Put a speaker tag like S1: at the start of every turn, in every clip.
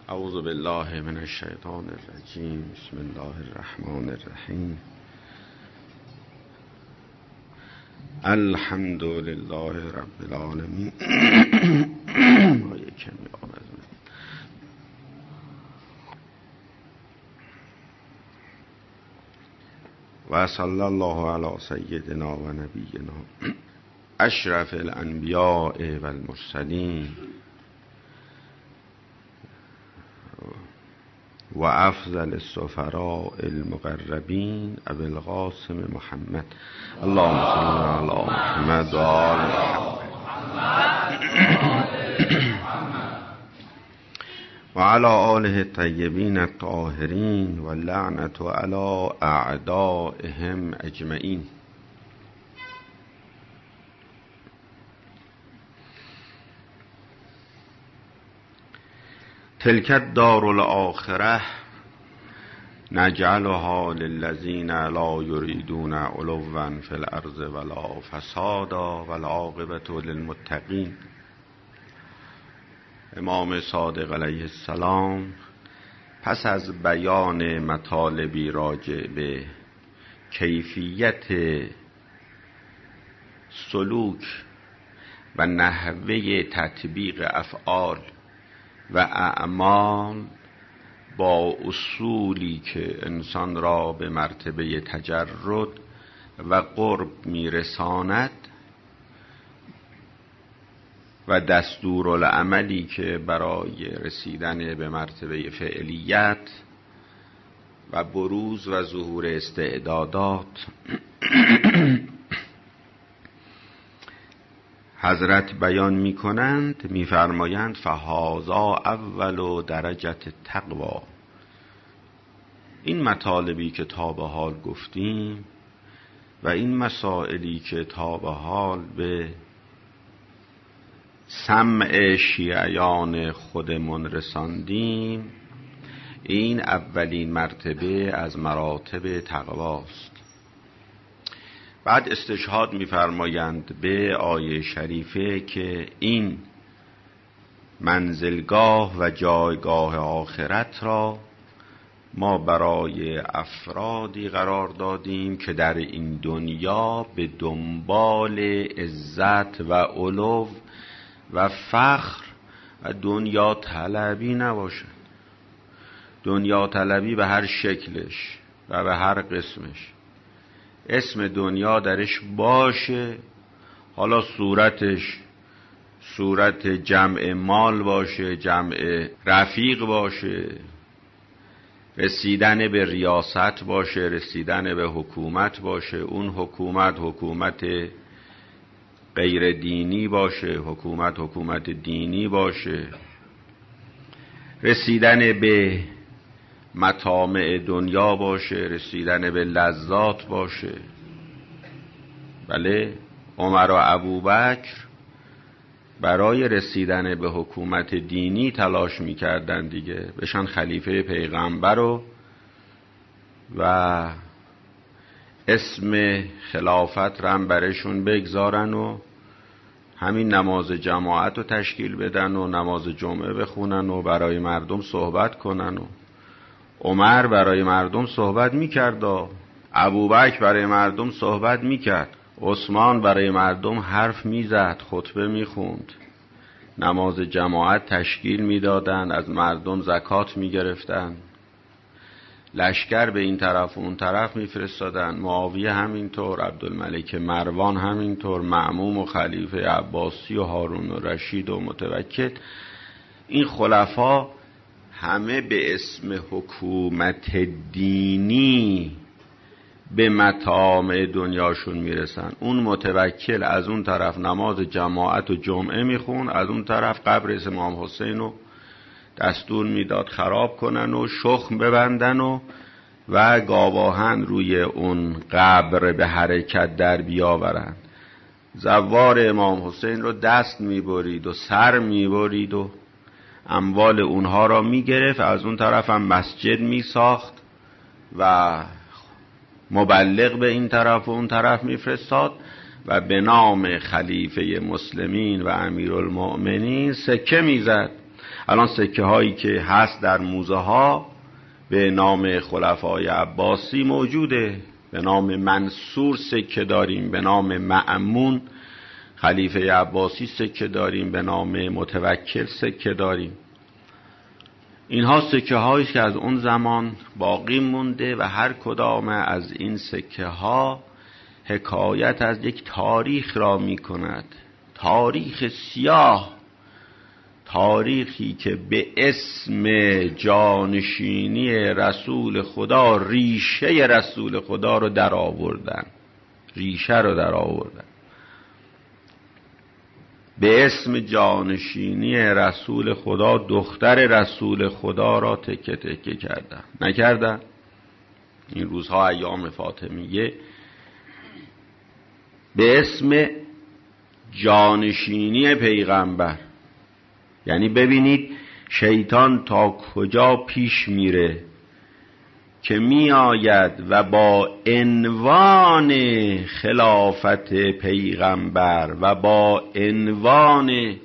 S1: اعوذ بالله من الشیطان الرجیم. بسم الله الرحمن الرحیم. الحمد لله رب العالمین. و صلی الله علی سیدنا و نبینا اشرف الانبیاء و المرسلین و افضل السفراء المقربین ابی القاسم محمد. اللهم صل علی محمد و آل محمد و علی آله الطیبین الطاهرین و اللعنة علی اعدائهم اجمعین. تلک الدار الاخره نجعلها للذین لا یریدون علوا فی الارض ولا فسادا والعاقبة للمتقین. امام صادق علیه السلام پس از بیان مطالبی راجع به کیفیت سلوک و نحوه تطبیق افعال و اعمال با اصولی که انسان را به مرتبه تجرد و قرب میرساند و دستورالعملی که برای رسیدن به مرتبه فعلیت و بروز و ظهور استعدادات حضرت بیان می کنند، می فرمایند فهذا اول درجه تقوا. این مطالبی که تا به حال گفتیم و این مسائلی که تا به حال به سمع شیعیان خودمون رساندیم، این اولین مرتبه از مراتب تقواست. بعد استشهاد می‌فرمایند به آیه شریفه که این منزلگاه و جایگاه آخرت را ما برای افرادی قرار دادیم که در این دنیا به دنبال عزت و علو و فخر و دنیا طلبی نباشند. دنیا طلبی به هر شکلش و به هر قسمش، اسم دنیا درش باشه، حالا صورتش صورت جمع مال باشه، جمع رفیق باشه، رسیدن به ریاست باشه، رسیدن به حکومت باشه، اون حکومت غیر دینی باشه، حکومت دینی باشه، رسیدن به مطامع دنیا باشه، رسیدن به لذات باشه. بله، عمر و ابوبکر برای رسیدن به حکومت دینی تلاش میکردن دیگه، بشن خلیفه پیغمبر و اسم خلافت رو هم برشون بگذارن و همین نماز جماعت رو تشکیل بدن و نماز جمعه بخونن و برای مردم صحبت کنن. و عمر برای مردم صحبت میکرد و ابوبکر برای مردم صحبت میکرد، عثمان برای مردم حرف میزد، خطبه میخوند، نماز جماعت تشکیل میدادن، از مردم زکات میگرفتن، لشکر به این طرف و اون طرف میفرستادن، معاویه همینطور، عبدالملک مروان همینطور، مأموم و خلیفه عباسی و هارون و رشید و متوکل. این خلفا همه به اسم حکومت دینی به مطامع دنیاشون میرسن. اون متوکل از اون طرف نماز جماعت و جمعه میخون، از اون طرف قبر امام حسین رو دستور میداد خراب کنن و شخم ببندن و گاواهن روی اون قبر به حرکت در بیاورن. زوار امام حسین رو دست میبرید و سر میبرید و اموال اونها را میگرفت، از اون طرف هم مسجد میساخت و مبلغ به این طرف و اون طرف میفرستاد و به نام خلیفه مسلمین و امیرالمؤمنین سکه میزد. الان سکه هایی که هست در موزه ها به نام خلفای عباسی موجوده، به نام منصور سکه داریم، به نام مأمون خلیفه عباسی سکه داریم، به نام متوکل سکه داریم. اینها سکه هایی که از اون زمان باقی مونده و هر کدام از این سکه ها حکایت از یک تاریخ را می کند، تاریخ سیاه، تاریخی که به اسم جانشینی رسول خدا ریشه رسول خدا رو در آوردن، ریشه رو در آوردن، به اسم جانشینی رسول خدا دختر رسول خدا را تکه تکه کردن. نکردن؟ این روزها ایام فاطمیه به اسم جانشینی پیغمبر. یعنی ببینید شیطان تا کجا پیش میره که می آید و با عنوان خلافت پیغمبر و با عنوان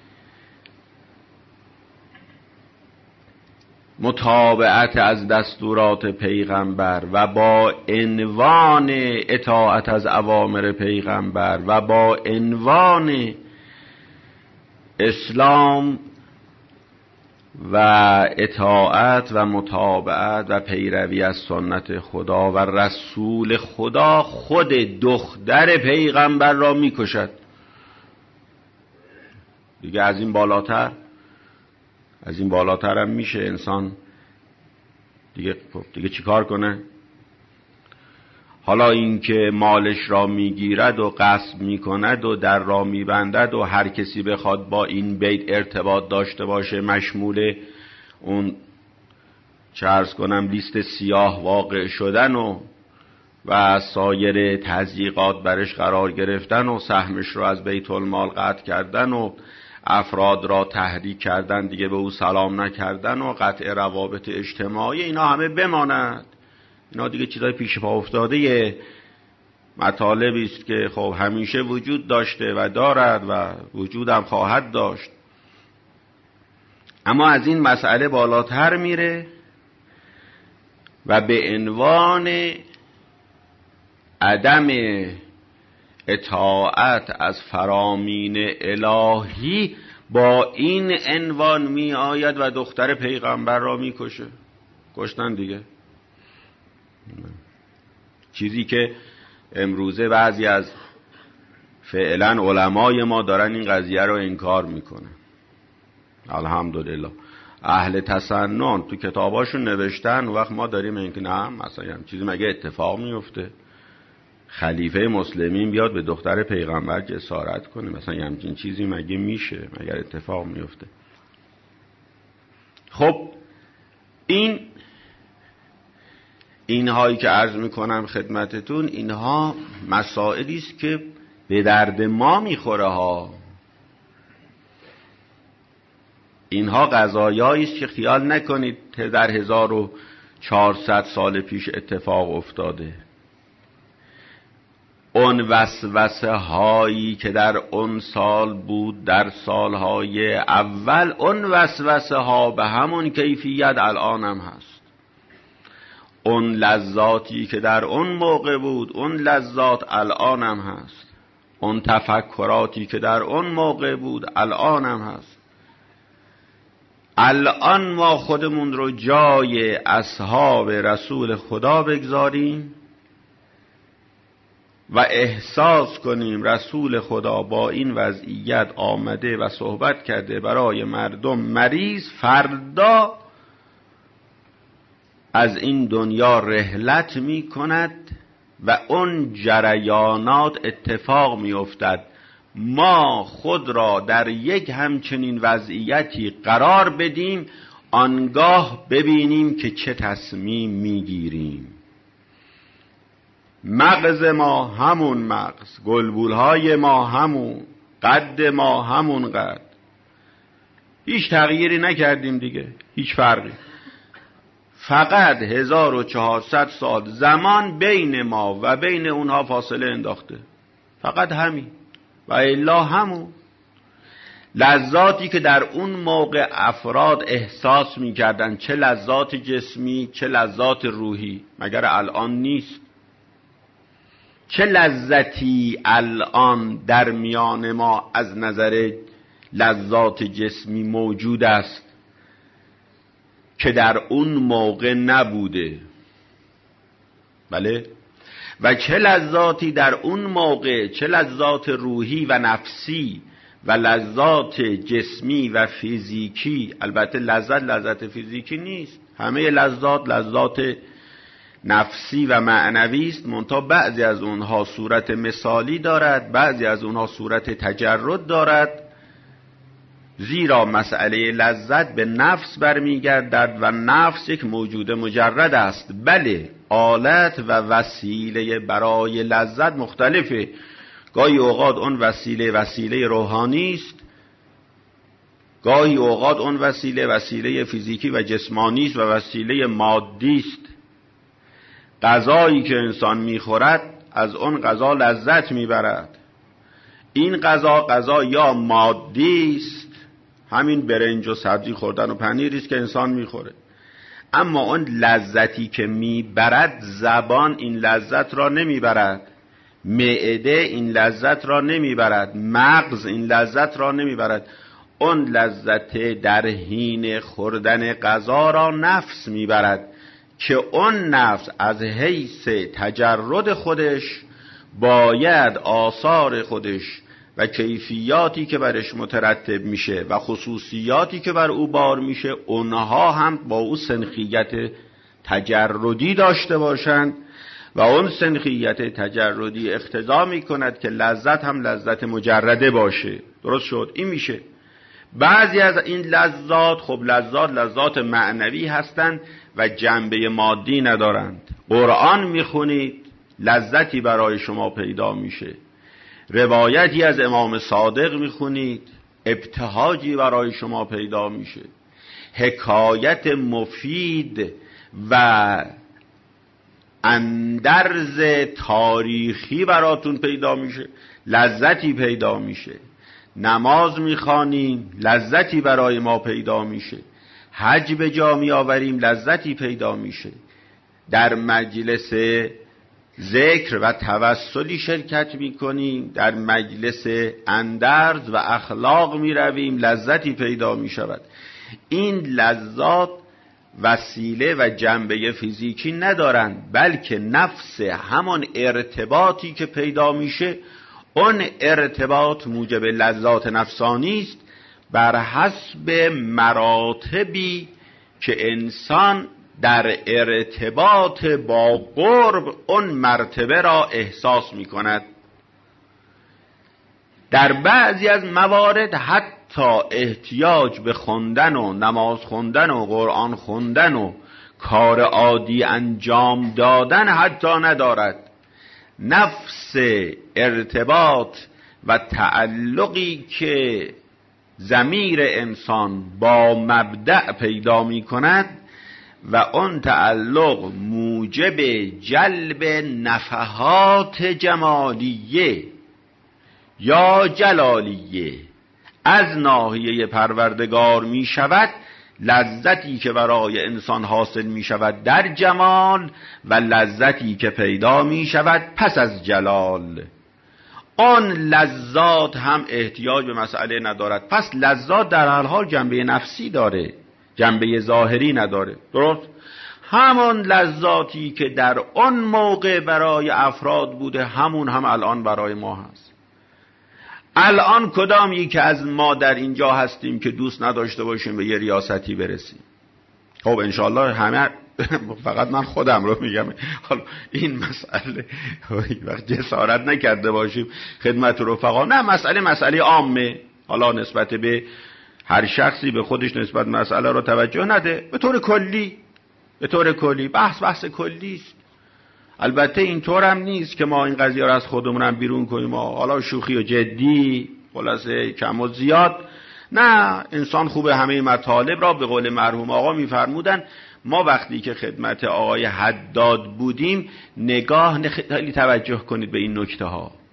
S1: متابعت از دستورات پیغمبر و با عنوان اطاعت از اوامر پیغمبر و با عنوان اسلام و اطاعت و متابعت و پیروی از سنت خدا و رسول خدا خود دختر پیغمبر را میکشد. دیگه از این بالاتر هم میشه انسان دیگه چی کار کنه؟ حالا اینکه مالش را میگیرد و غصب میکند و در را میبندد و هر کسی بخواد با این بیت ارتباط داشته باشه مشمول اون چه عرض کنم لیست سیاه واقع شدن و سایر تضییقات برش قرار گرفتن و سهمش رو از بیت المال قطع کردن و افراد را تحریک کردن دیگه به او سلام نکردن و قطع روابط اجتماعی، اینا همه بماند. اینا دیگه چیزای پیش پا افتاده مطالبی است که خب همیشه وجود داشته و دارد و وجودم خواهد داشت. اما از این مسئله بالاتر میره و به عنوان عدم اطاعت از فرامین الهی با این عنوان می آید و دختر پیغمبر را می کشه. کشتن دیگه. چیزی که امروزه بعضی از فعلا علمای ما دارن این قضیه رو انکار میکنن. الحمدلله اهل تسنن تو کتاباشون نوشتن و وقت ما داریم اینکه نه مثلا چیزی مگه اتفاق میفته خلیفه مسلمین بیاد به دختر پیغمبر جسارت کنه؟ مثلا همچین چیزی مگه میشه؟ مگر اتفاق میفته؟ خب اینهایی که عرض میکنم خدمتتون، اینها مسائلی است که به درد ما میخوره ها. اینها قضایایی است که خیال نکنید در 1400 سال پیش اتفاق افتاده. اون وسوسه هایی که در اون سال بود، در سالهای اول، اون وسوسه ها به همون کیفیت الان هم هست. اون لذاتی که در اون موقع بود، اون لذات الان هم هست. اون تفکراتی که در اون موقع بود الان هم هست. الان ما خودمون رو جای اصحاب رسول خدا بگذاریم و احساس کنیم رسول خدا با این وضعیت آمده و صحبت کرده برای مردم مریض، فردا از این دنیا رحلت می کند و اون جریانات اتفاق می افتد. ما خود را در یک همچنین وضعیتی قرار بدیم، آنگاه ببینیم که چه تصمیم می گیریم. مغز ما همون مغز، گلبولهای ما همون، قد ما همون قد، هیچ تغییری نکردیم دیگه، هیچ فرقی. فقط 1400 سال زمان بین ما و بین اونها فاصله انداخته، فقط همین و الا همون. لذاتی که در اون موقع افراد احساس می‌کردند، چه لذات جسمی چه لذات روحی، مگر الان نیست؟ چه لذتی الان در میان ما از نظر لذات جسمی موجود است که در اون موقع نبوده؟ بله. و چه لذاتی در اون موقع، چه لذات روحی و نفسی و لذات جسمی و فیزیکی. البته لذت فیزیکی نیست، همه لذات نفسی و معنوی است، منتها بعضی از اونها صورت مثالی دارد، بعضی از اونها صورت تجرد دارد، زیرا مسئله لذت به نفس برمیگردد و نفس یک موجود مجرد است. بله، آلت و وسیله برای لذت مختلفه. گاهی اوقات اون وسیله روحانی است، گاهی اوقات اون وسیله فیزیکی و جسمانی است و وسیله مادی است. غذایی که انسان میخورد از اون غذا لذت میبرد. این غذا یا مادی است، همین برنج و سبزی خوردن و پنیری است که انسان میخوره، اما اون لذتی که میبرد، زبان این لذت را نمیبرد، معده این لذت را نمیبرد، مغز این لذت را نمیبرد. اون لذت در حین خوردن غذا را نفس میبرد که اون نفس از حیث تجرد خودش باید آثار خودش و کیفیاتی که برش مترتب میشه و خصوصیاتی که بر او بار میشه، اونها هم با او سنخیت تجردی داشته باشند و اون سنخیت تجردی اقتضا میکند که لذت هم لذت مجرده باشه. درست شد؟ این میشه. بعضی از این لذات، خب لذات معنوی هستند و جنبه مادی ندارند. قرآن میخونید، لذتی برای شما پیدا میشه. روایتی از امام صادق میخونید، ابتهاجی برای شما پیدا میشه. حکایت مفید و اندرز تاریخی براتون پیدا میشه، لذتی پیدا میشه. نماز میخوانیم، لذتی برای ما پیدا میشه. حج به جا میآوریم، لذتی پیدا میشه. در مجلس ذکر و توسلی شرکت میکنیم، در مجلس اندرز و اخلاق میرویم، لذتی پیدا میشود. این لذات وسیله و جنبه فیزیکی ندارند، بلکه نفس همان ارتباطی که پیدا میشه، اون ارتباط موجب لذات نفسانی است بر حسب مراتبی که انسان در ارتباط با قرب اون مرتبه را احساس می کند. در بعضی از موارد حتی احتیاج به خوندن و نماز خوندن و قرآن خوندن و کار عادی انجام دادن حتی ندارد. نفس ارتباط و تعلقی که ضمیر انسان با مبدأ پیدا می کند و اون تعلق موجب جلب نفحات جمالیه یا جلالیه از ناحیه پروردگار می شود. لذتی که برای انسان حاصل می شود در جمال و لذتی که پیدا می شود پس از جلال، آن لذات هم احتیاج به مسئله ندارد. پس لذات در هر حال جنبه نفسی داره، جنبه ظاهری نداره. درست؟ همون لذاتی که در اون موقع برای افراد بوده، همون هم الان برای ما هست. الان کدامی که از ما در اینجا هستیم که دوست نداشته باشیم به یه ریاستی برسیم؟ خب انشالله همه، فقط من خودم رو میگم. حالا این مسئله وقت جسارت نکرده باشیم خدمت رفقا، نه، مسئله عامه. حالا نسبت به هر شخصی به خودش نسبت مسئله رو توجه نده. به طور کلی بحث کلی است. البته اینطور هم نیست که ما این قضیه رو از خودمون هم بیرون کنیم، حالا شوخی و جدی، خلاصه کم و زیاد. نه، انسان خوبه همه مطالب را به قول مرحوم آقا میفرمودن. ما وقتی که خدمت آقای حداد بودیم، خیلی توجه کنید به این نکته ها.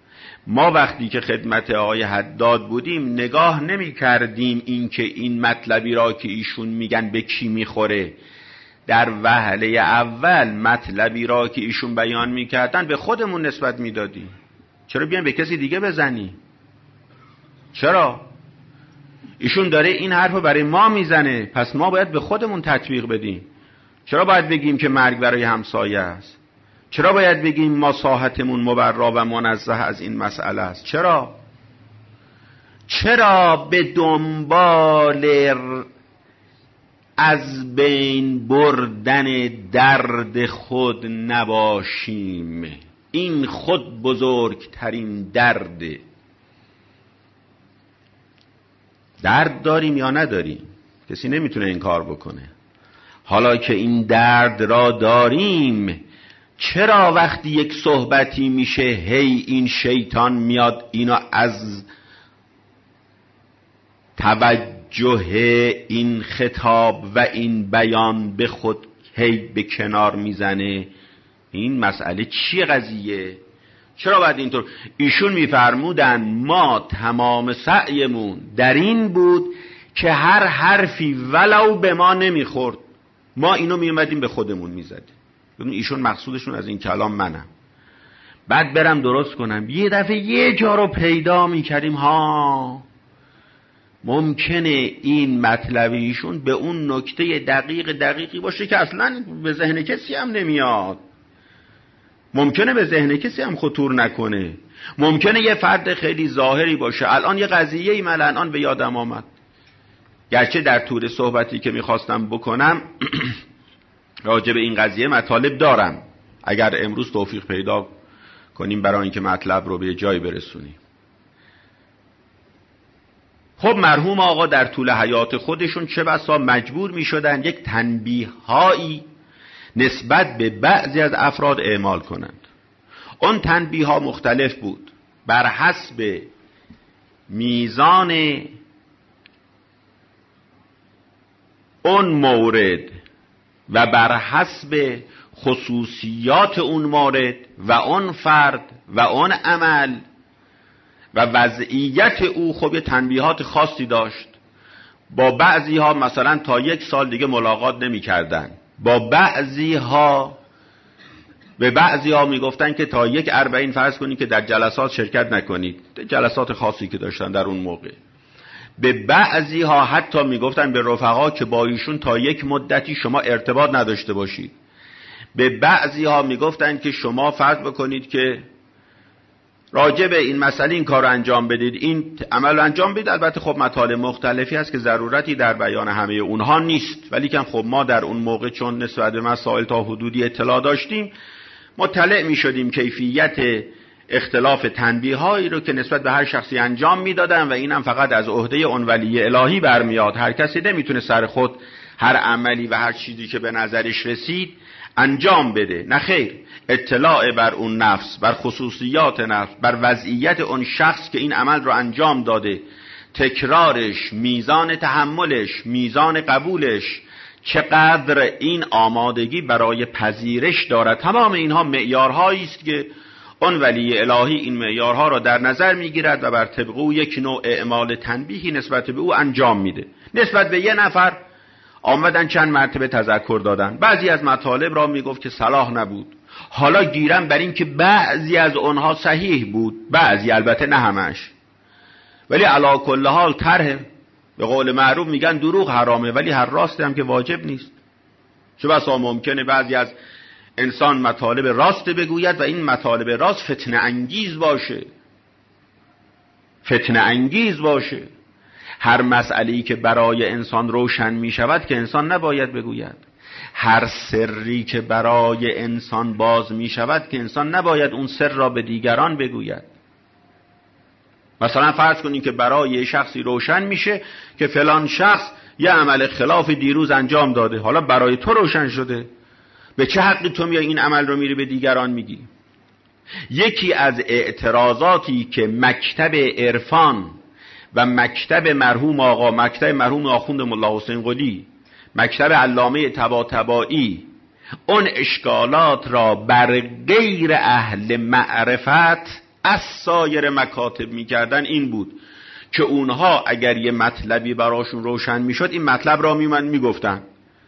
S1: ما وقتی که خدمت آقای حداد بودیم نگاه نمی کردیم این که این مطلبی را که ایشون میگن به کی میخوره. در وهله اول مطلبی را که ایشون بیان میکردن به خودمون نسبت میدادیم. چرا بیان به کسی دیگه بزنی؟ چرا؟ ایشون داره این حرف رو برای ما میزنه، پس ما باید به خودمون تطبیق بدیم. چرا باید بگیم که مرگ برای همسایه است؟ چرا باید بگیم ما ساحتمون مبرا و منزه از این مسئله است؟ چرا به دنبال از بین بردن درد خود نباشیم؟ این خود بزرگترین درده. درد داریم یا نداریم؟ کسی نمیتونه این کار بکنه. حالا که این درد را داریم، چرا وقتی یک صحبتی میشه هی این شیطان میاد اینو از توجه این خطاب و این بیان به خود هی به کنار میزنه؟ این مسئله چیه قضیه؟ چرا باید اینطور؟ ایشون میفرمودن ما تمام سعیمون در این بود که هر حرفی ولو به ما نمیخورد ما اینو میومدیم به خودمون میزدیم. ایشون مقصودشون از این کلام منم، بعد برم درست کنم. یه دفعه یه جا رو پیدا میکردیم ها ممکنه این مطلب ایشون به اون نکته دقیقی باشه که اصلا به ذهن کسی هم نمیاد، ممکنه به ذهن کسی هم خطور نکنه، ممکنه یه فرد خیلی ظاهری باشه. الان یه قضیه‌ای من الان به یادم آمد، گرچه در طول صحبتی که میخواستم بکنم راجع به این قضیه مطالب دارم، اگر امروز توفیق پیدا کنیم برای اینکه مطلب رو به جای برسونیم. خب مرحوم آقا در طول حیات خودشون چه بسا مجبور می شدن یک تنبیه‌هایی نسبت به بعضی از افراد اعمال کنند. اون تنبیه‌ها مختلف بود بر حسب میزان اون مورد و بر حسب خصوصیات اون مورد و اون فرد و اون عمل و وضعیت او. خب یه تنبیهات خاصی داشت. با بعضی ها مثلا تا 1 سال دیگه ملاقات نمی کردن. با بعضی ها به بعضی ها می گفتن که تا 1/40 فرض کنید که در جلسات شرکت نکنید، جلسات خاصی که داشتن در اون موقع. به بعضی ها حتی می گفتن به رفقا که با ایشون تا 1 مدتی شما ارتباط نداشته باشید. به بعضی ها می گفتن که شما فرض بکنید که راجع به این مسئله این کار رو انجام بدید، این عمل رو انجام بدید. البته خب مطالب مختلفی هست که ضرورتی در بیان همه اونها نیست، ولی که خب ما در اون موقع چون نسبت به مسائل تا حدودی اطلاع داشتیم مطلع می شدیم کیفیت اختلاف تنبیه‌هایی رو که نسبت به هر شخصی انجام میدادن و اینم فقط از عهده اون ولی الهی برمیاد. هر کسی نمیتونه سر خود هر عملی و هر چیزی که به نظرش رسید انجام بده. نه خیر، اطلاع بر اون نفس، بر خصوصیات نفس، بر وضعیت اون شخص که این عمل رو انجام داده، تکرارش، میزان تحملش، میزان قبولش، چقدر این آمادگی برای پذیرش دارد. تمام اینها معیارهایی است که اون ولی الهی این معیارها را در نظر میگیرد و بر طبق او یک نوع اعمال تنبیهی نسبت به او انجام میده. نسبت به یه نفر آمدن چند مرتبه تذکر دادن، بعضی از مطالب را میگفت که صلاح نبود. حالا گیرم بر این که بعضی از اونها صحیح بود، بعضی البته نه همش، ولی علی کل حال طرح به قول معروف میگن دروغ حرامه، ولی هر راست هم که واجب نیست. چه بسا ممکنه بعضی از انسان مطالب راست بگوید و این مطالب راست فتنه انگیز باشه. هر مسئله‌ای که برای انسان روشن می شود که انسان نباید بگوید. هر سری که برای انسان باز می شود که انسان نباید اون سر را به دیگران بگوید. مثلا فرض کنید که برای شخصی روشن میشه که فلان شخص یه عمل خلاف دیروز انجام داده، حالا برای تو روشن شده، به چه حقی تو میای این عمل رو میری به دیگران میگی؟ یکی از اعتراضاتی که مکتب عرفان و مکتب مرحوم آقا، مکتب مرحوم آخوند ملا حسین قلی، مکتب علامه طباطبایی اون اشکالات را بر غیر اهل معرفت از سایر مکاتب میکردن این بود که اونها اگر یه مطلبی براشون روشن میشد این مطلب را میگفتن،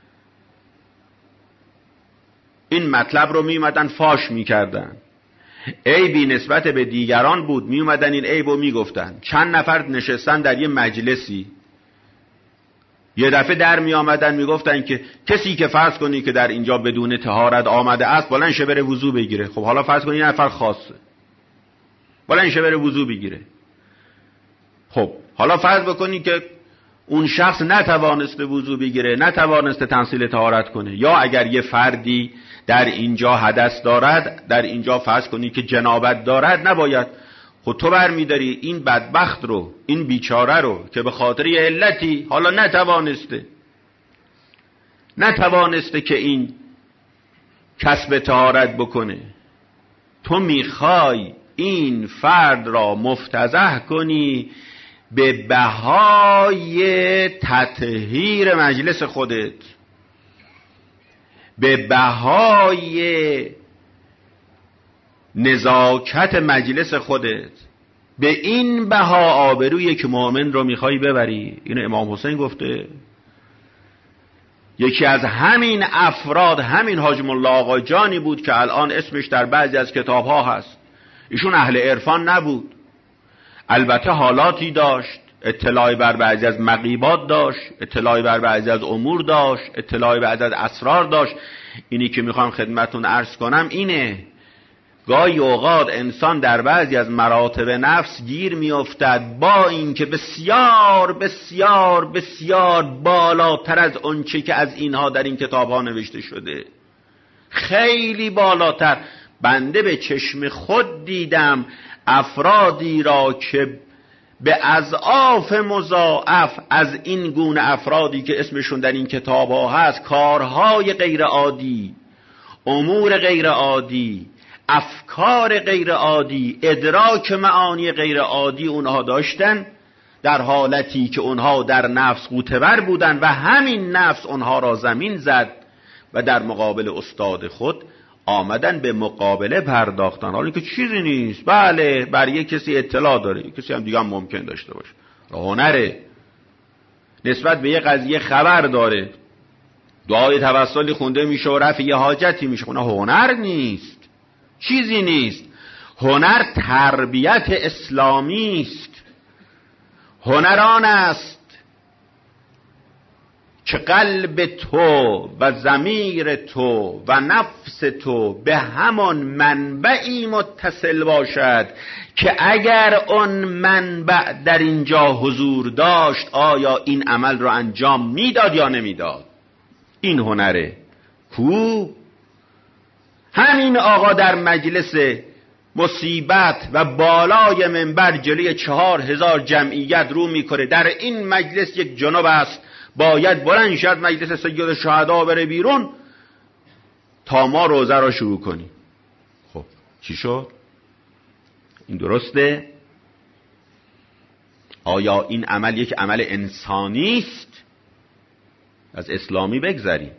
S1: این مطلب رو میومدن فاش میکردن. عیبی نسبت به دیگران بود، میومدن این عیب رو میگفتن. چند نفر نشستن در یه مجلسی، یه دفعه در میآمدن میگفتن که کسی که فرض کنی که در اینجا بدون طهارت آمده است بلند شه بره وضو بگیره. خب حالا فرض کنی یه نفر خاصه، بلند شه بره وضو بگیره. خب حالا فرض بکنی که اون شخص نتوانسته وضو بگیره، نتوانسته تحصیل طهارت کنه، یا اگر یه فردی در اینجا حدث دارد، در اینجا فرض کنی که جنابت دارد، نباید خود تو برمی‌داری این بدبخت رو، این بیچاره رو که به خاطر یه علتی حالا نتوانسته که این کسب طهارت بکنه، تو میخوای این فرد را مفتضح کنی به بهای تطهیر مجلس خودت، به بهای نزاکت مجلس خودت، به این بها آبروی که مؤمن رو میخوای ببری. اینو امام حسین گفته. یکی از همین افراد همین حاجم الله آقا جانی بود که الان اسمش در بعضی از کتاب ها هست. ایشون اهل عرفان نبود، البته حالاتی داشت، اطلاعی بر بعضی از مغیبات داشت، اطلاعی بر بعضی از امور داشت، اطلاعی بر بعضی از اسرار داشت. اینی که میخوام خدمتون عرض کنم اینه، گاهی اوقات انسان در بعضی از مراتب نفس گیر میافتد با اینکه بسیار بسیار بسیار بالاتر از آنچه که از اینها در این کتاب‌ها نوشته شده، خیلی بالاتر. بنده به چشم خود دیدم افرادی را که به اضعاف مضاعف از این گونه افرادی که اسمشون در این کتاب‌ها هست، کارهای غیر عادی، امور غیر عادی، افکار غیر عادی، ادراک معانی غیر عادی اونها داشتن، در حالتی که اونها در نفس غوطه‌ور بودن و همین نفس اونها را زمین زد و در مقابل استاد خود آمدن به مقابله پرداختن، حالی که چیزی نیست. بله بر یک کسی اطلاع داره، یک کسی هم دیگه هم ممکن داشته باشه، هنره، نسبت به یه قضیه خبر داره، دعای توسلی خونده میشه و رفع یه حاجتی میشه. هنر نیست، چیزی نیست. هنر تربیت اسلامی است. هنر آن است که قلب تو و ضمیر تو و نفس تو به همان منبعی متصل باشد که اگر اون منبع در اینجا حضور داشت آیا این عمل رو انجام میداد یا نمیداد. این هنره. کو همین آقا در مجلس مصیبت و بالای منبر جلوی 4000 جمعیت رو میکنه، در این مجلس یک جناب است، باید بلند شد مجلس سید الشهدا بره بیرون تا ما روزه را شروع کنیم. خب چی شد؟ این درسته؟ آیا این عمل یک عمل انسانی است؟ از اسلامی بگذریم.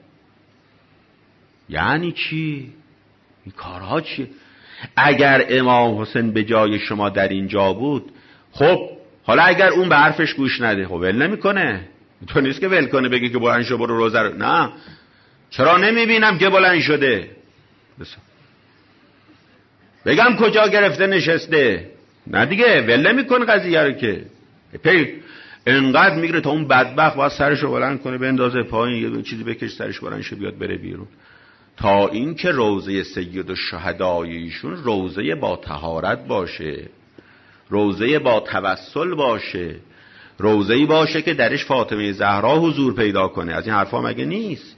S1: یعنی چی؟ این کارها چیه؟ اگر امام حسین به جای شما در اینجا بود، خب حالا اگر اون به حرفش گوش نده، خب ول نمیکنه. تو نیست که ول کنه بگه که بلند شو برو روزه رو. نه، چرا نمیبینم که بلند شده؟ بگم کجا گرفته نشسته؟ نه دیگه، ول نمیکنه قضیه رو که. انقدر میگره تا اون بدبخت باید سرشو بلند کنه بندازه پایین، یه چیزی بکش سرش بلند شه بیاد بره بیرون، تا این که روضه سید الشهدای ایشون روضه با طهارت باشه، روضه با توسل باشه، روضه‌ای باشه که درش فاطمه زهرا حضور پیدا کنه. از این حرفا مگه نیست؟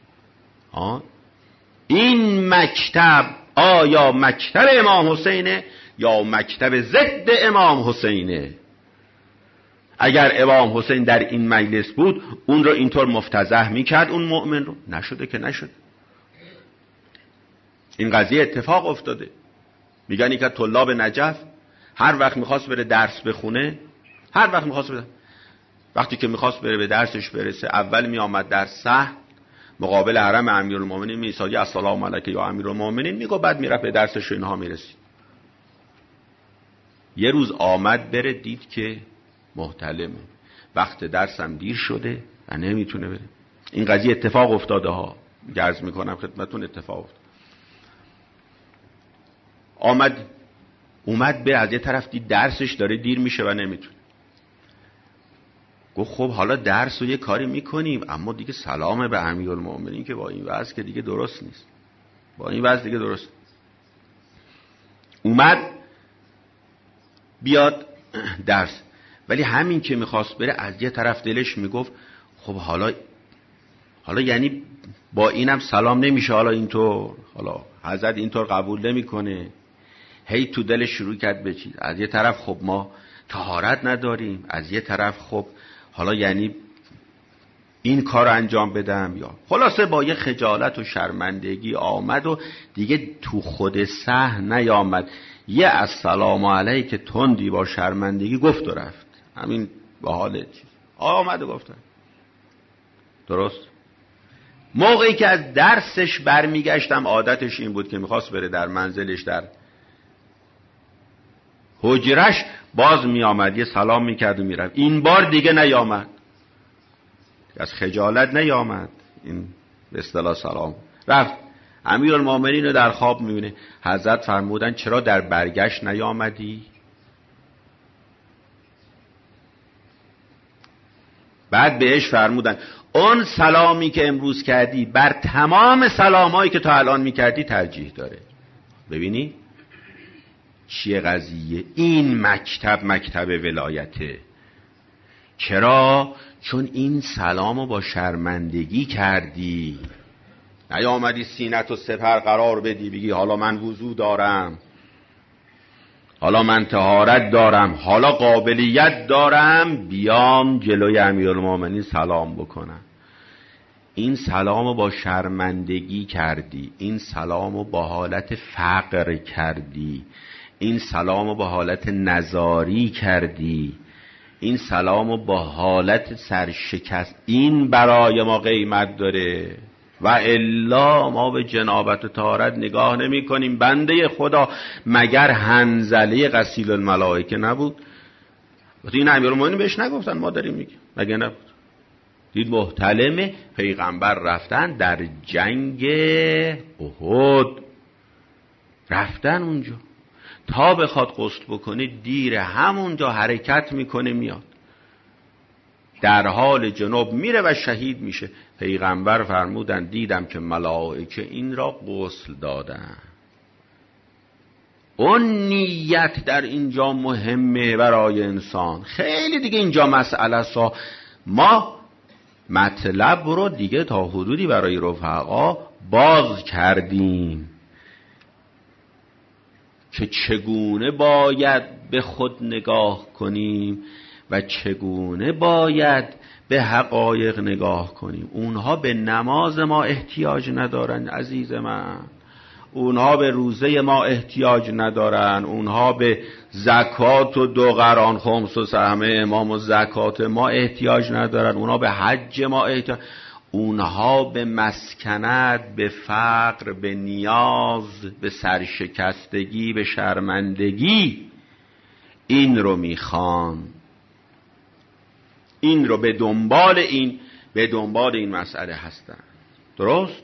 S1: این مکتب آیا مکتب امام حسینه یا مکتب ضد امام حسینه؟ اگر امام حسین در این مجلس بود اون رو اینطور مفتضح میکرد، اون مؤمن رو. نشده که نشده. این قضیه اتفاق افتاده. میگن که طلاب نجف هر وقت میخواست بره درس بخونه، هر وقت میخواست بره، وقتی که میخواست بره به درسش برسه، اول میآمد در صحن مقابل حرم امیرالمومنین میایستاد، السلام علیک یا امیرالمومنین میگه، بعد میرفت به درسش و اینها میرسید. یه روز آمد بره، دید که محتلمه، وقت درسم دیر شده و نمیتونه بره. این قضیه اتفاق افتاده ها، عرض میکنم خدمتون اتفاق افتاد. اومد به از یه طرف دید درسش داره دیر میشه و نمیتونه. گفت خب حالا درس رو یه کاری میکنیم، اما دیگه سلام به امیرالمومنین که با این وضع که دیگه درست نیست، با این وضع دیگه درست. اومد بیاد درس، ولی همین که میخواست بره از یه طرف دلش میگفت خب حالا یعنی با اینم سلام نمیشه، حالا اینطور، حالا حضرت اینطور قبول نمیکنه. هی تو دلش شروع کرد به چیز. از یه طرف خب ما طهارت نداریم، از یه طرف خب حالا یعنی این کار انجام بدم یا خلاصه با یه خجالت و شرمندگی آمد و دیگه تو خود صحن نیامد. یه السلام علیک تندی با شرمندگی گفت و رفت. همین با حال چیز آمد و گفت. درست؟ موقعی که از درسش برمیگشتم، عادتش این بود که میخواست بره در منزلش، در حجرش، باز میآمد یه سلام میکرد و میرفت. این بار دیگه نیامد، از خجالت نیامد، این به اصطلاح سلام رفت. امیرالمومنین رو در خواب میبینه. حضرت فرمودن چرا در برگشت نیامدی؟ بعد بهش فرمودن اون سلامی که امروز کردی بر تمام سلامایی که تا الان میکردی ترجیح داره. ببینی چیه قضیه؟ این مکتب ولایته. چرا؟ چون این سلامو با شرمندگی کردی، نیامدی سینت و سپر قرار بدی بگی حالا من وضو دارم، حالا من طهارت دارم، حالا قابلیت دارم بیام جلوی امیرالمومنین سلام بکنم. این سلامو با شرمندگی کردی، این سلامو با حالت فقر کردی، این سلامو با حالت نزاری کردی، این سلامو با حالت سرشکست. این برای ما قیمت داره و الا ما به جنابت و طهارت نگاه نمی کنیم. بنده خدا مگر حنظله غسیل الملائکه نبود؟ این امیرالمومنین بهش نگفتن ما داریم میگیم؟ مگه نبود؟ دید محتلم، پیغمبر رفتن در جنگ احد، رفتن اونجا تا بخواد غسل بکنه دیر، همونجا حرکت میکنه میاد، در حال جنوب میره و شهید میشه. پیغمبر فرمودن دیدم که ملائکه این را غسل دادن. اون نیت در اینجا مهمه برای انسان. خیلی دیگه اینجا مسئله سا ما مطلب رو دیگه تا حدودی برای رفقا باز کردیم که چگونه باید به خود نگاه کنیم و چگونه باید به حقایق نگاه کنیم. اونها به نماز ما احتیاج ندارن عزیز من، اونها به روزه ما احتیاج ندارن، اونها به زکات و 2 قران خمس و سهم امام و زکات ما احتیاج ندارن، اونها به حج ما احتیاج، اونها به مسکنت، به فقر، به نیاز، به سرشکستگی، به شرمندگی این رو میخوان. این رو به دنبال این مسئله هستن. درست؟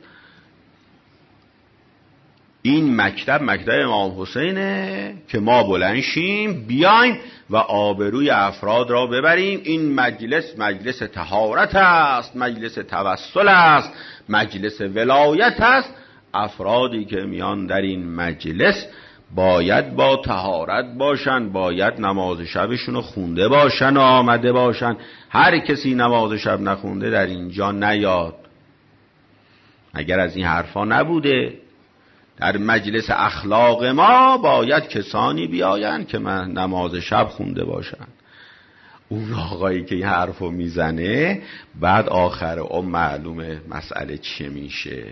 S1: این مکتب امام حسینه که ما بلند شیم بیایم و آبروی افراد را ببریم. این مجلس طهارت است، مجلس توسل است، مجلس ولایت است. افرادی که میان در این مجلس باید با طهارت باشن، باید نماز شبشون رو خونده باشن و آمده باشن. هر کسی نماز شب نخونده در اینجا نیاد. اگر از این حرفا نبوده، در مجلس اخلاق ما باید کسانی بیاین که من نماز شب خونده باشن. اون آقایی که این حرفو میزنه بعد آخر معلومه مسئله چه میشه.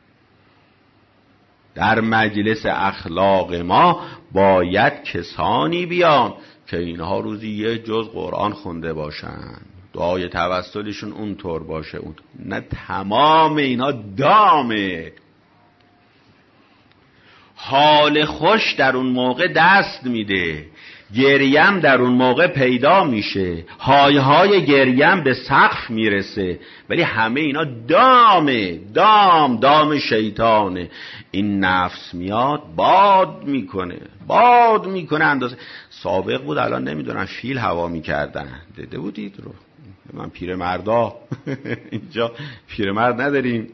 S1: در مجلس اخلاق ما باید کسانی بیان که اینها روزی یه جز قرآن خونده باشن، دعای توسلشون اونطور باشه. نه تمام اینا دامه. حال خوش در اون موقع دست میده گریم در اون موقع پیدا میشه، های های گریم به سقف میرسه، ولی همه اینا دام شیطانه. این نفس میاد باد میکنه اندازه. سابق بود الان نمیدونم فیل هوا میکردن، دیده بودید رو؟ من پیرمردا اینجا پیرمرد نداریم.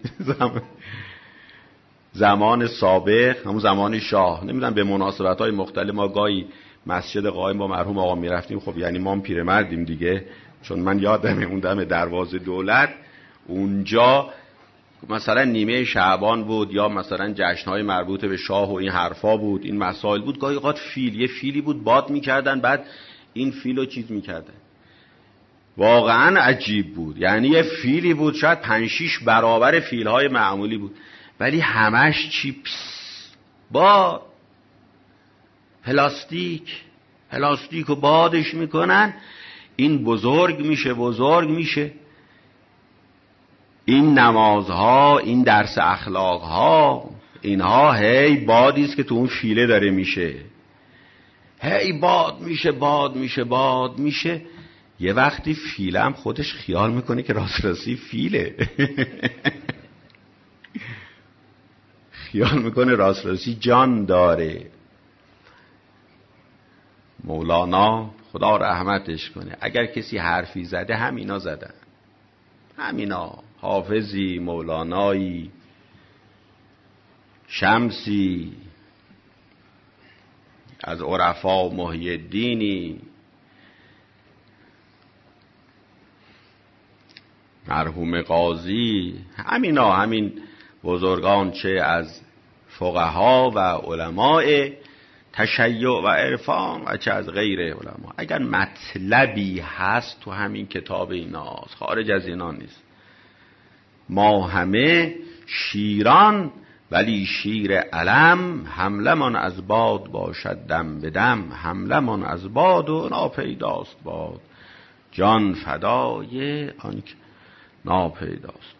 S1: زمان سابق، همون زمان شاه، نمیدونم به مناسبت‌های مختلف ما گاهی مسجد قائم با مرحوم آقا میرفتیم. خب یعنی ما هم پیرمردیم دیگه، چون من یادمه اون دم دروازه دولت اونجا مثلا نیمه شعبان بود یا مثلا جشن‌های مربوط به شاه و این حرفا بود، این مسائل بود. گاهی اوقات یه فیلی بود باد می‌کردن، بعد این فیلو چیز می‌کردن. واقعا عجیب بود. یعنی یه فیلی بود شاید 5-6 برابر فیل‌های معمولی بود، ولی همش چیپس با پلاستیک و بادش میکنن. این بزرگ میشه. این نمازها، این درس اخلاقها، اینها هی بادیست که تو اون فیله داره میشه، هی باد میشه. یه وقتی فیله هم خودش خیال میکنه که راستی فیله. خیال میکنه راستی جان داره. مولانا خدا رحمتش کنه، اگر کسی حرفی زده همینا زدن، همینا. حافظی، مولانایی، شمسی، از عرفا محی الدینی، مرحوم قاضی، همینا، همین بزرگان، چه از فقها و علماء تشیع و عرفان و چه از غیر علما. اگر مطلبی هست تو همین کتاب ایناست، خارج از اینا نیست. ما همه شیران ولی شیر علم، حملمان از باد باشد دم به دم، حملمان از باد و ناپیداست باد، جان فدای آنک ناپیداست.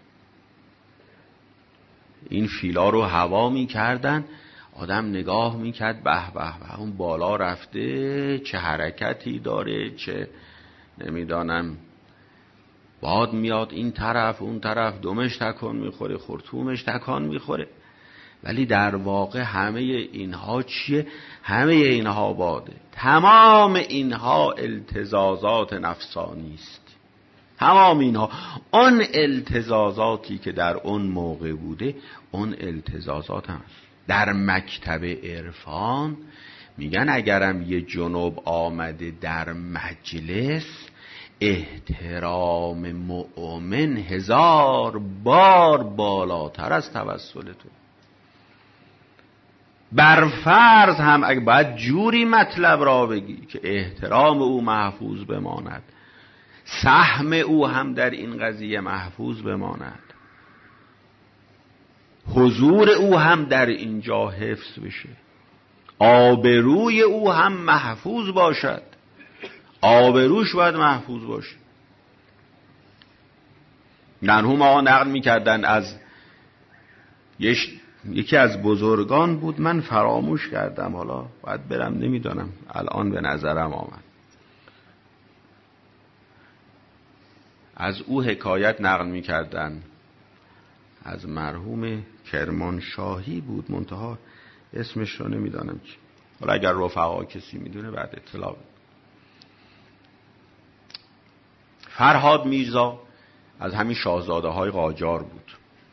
S1: این فیلا رو هوا میکردن، آدم نگاه میکرد به به اون بالا رفته، چه حرکتی داره، چه نمیدانم باد میاد این طرف اون طرف، دمش تکان میخوره، خرطومش تکان میخوره. ولی در واقع همه اینها چیه؟ همه اینها باده. تمام اینها التزازات نفسانی است. تمام اینها اون التزازاتی که در اون موقع بوده، اون التزازات هست. در مکتب عرفان میگن اگرم یه جنوب آمده در مجلس، احترام مؤمن 1000 بار بالاتر از توسل تو. بر فرض هم اگه باید جوری مطلب را بگی که احترام او محفوظ بماند، سهم او هم در این قضیه محفوظ بماند، حضور او هم در اینجا حفظ بشه، آبروی او هم محفوظ باشد. آبروش باید محفوظ باشه. مرحوم آقا نقل میکردن از یکی از بزرگان بود، من فراموش کردم، حالا باید برم، نمیدانم الان به نظرم آمد. از او حکایت نقل میکردن، از مرحوم کرمانشاهی بود، منتها اسمش رو نمیدانم چی. حالا اگر رفقا کسی میدونه بعد اطلاع بده. فرهاد میرزا از همین شاهزاده های قاجار بود،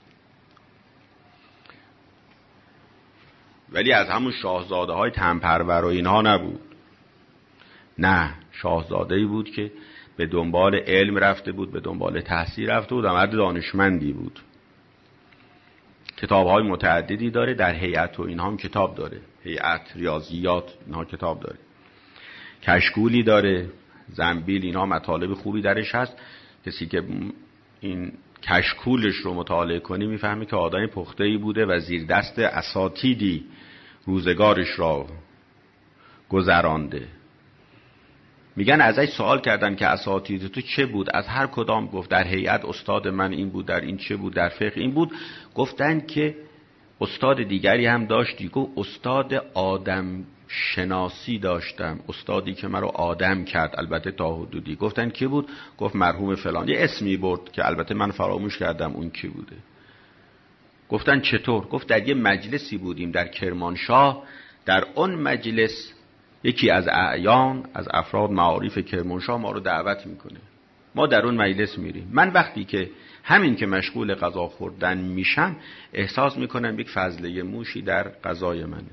S1: ولی از همون شاهزاده های تنپرور و اینها نبود. نه، شاهزاده‌ای بود که به دنبال علم رفته بود، به دنبال تحصیل رفته بود، مرد دانشمندی بود. کتاب‌های متعددی داره، در هیئت و اینها هم کتاب داره، هیئت، ریاضیات، اینها کتاب داره، کشکولی داره، زنبیل، اینها مطالب خوبی درش هست. کسی که این کشکولش رو مطالعه کنی میفهمی که آدم پخته‌ای بوده و زیر دست اساتیدی روزگارش را گذرانده. میگن ازش سوال کردن که اساتید تو چه بود؟ از هر کدام گفت در هیئت استاد من این بود، در این چه بود، در فقه این بود. گفتن که استاد دیگری هم داشتی، گفت استاد آدم شناسی داشتم، استادی که مرا آدم کرد، البته تا حدودی. گفتن کی بود؟ گفت مرحوم فلان، یه اسمی برد که البته من فراموش کردم اون کی بوده. گفتن چطور؟ گفت در یه مجلسی بودیم در کرمانشاه، در اون مجلس یکی از اعیان از افراد معارف کرمانشاه ما رو دعوت میکنه، ما در اون مجلس میریم. من وقتی که همین که مشغول غذا خوردن میشم احساس میکنم یک فضله موشی در غذای منه.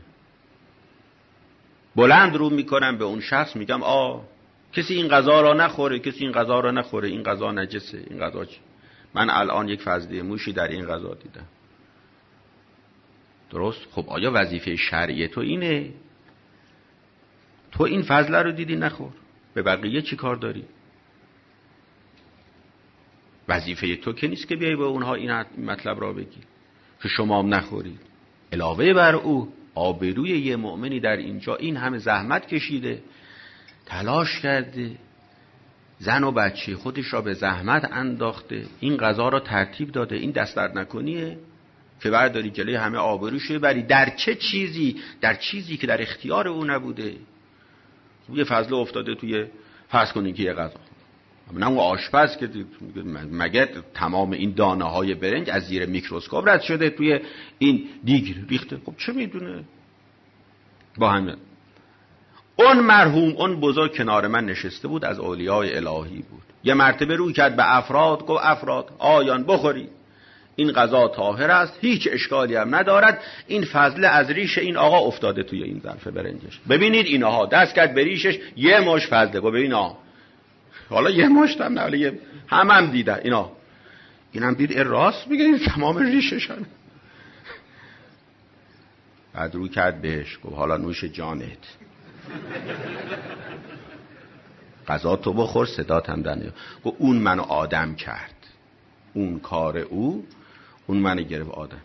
S1: بلند رو میکنم به اون شخص میگم کسی این غذا را نخوره، کسی این غذا را نخوره، این غذا نجسه، این غذا چی؟ من الان یک فضله موشی در این غذا دیدم. درست؟ خب آیا وظیفه شرعی تو اینه؟ تو این فضله رو دیدی نخور، به بقیه چی کار داری؟ وظیفه تو که نیست که بیای به اونها این مطلب را بگی که شما هم نخورید. علاوه بر او آبروی یه مؤمنی در اینجا، این همه زحمت کشیده، تلاش کرده، زن و بچه خودش را به زحمت انداخته، این غذا را ترتیب داده، این دست درد نکنیه که برداری جلوی همه آبروش ببری در چه چیزی؟ در چیزی که در اختیار او نبوده. یه فضله افتاده توی، فرض کنین که یه غذا، نه اون آشپز که مگه تمام این دانه های برنج از زیر میکروسکوپ رد شده توی این دیگ ریخته؟ خب چه میدونه؟ با همه اون مرحوم، اون بزرگ کنار من نشسته بود، از اولیای الهی بود. یه مرتبه روی کرد به افراد، گفت افراد آیان بخورید، این غذا طاهر است، هیچ اشکالی هم ندارد. این فضله از ریش این آقا افتاده توی این ظرف برنجش، ببینید اینها. دست کرد به ریشش، یه مش فضله. گفت ببین حالا یه مشت هم نه، هم دیدن اینا. اینم دید راست میگه، این تمام ریششن. بعد رو کرد بهش، گفت حالا نوش جانت، غذا تو بخور، صدات هم دنیا. گفت اون منو آدم کرد، اون کار او، اون منو گرفت آدم.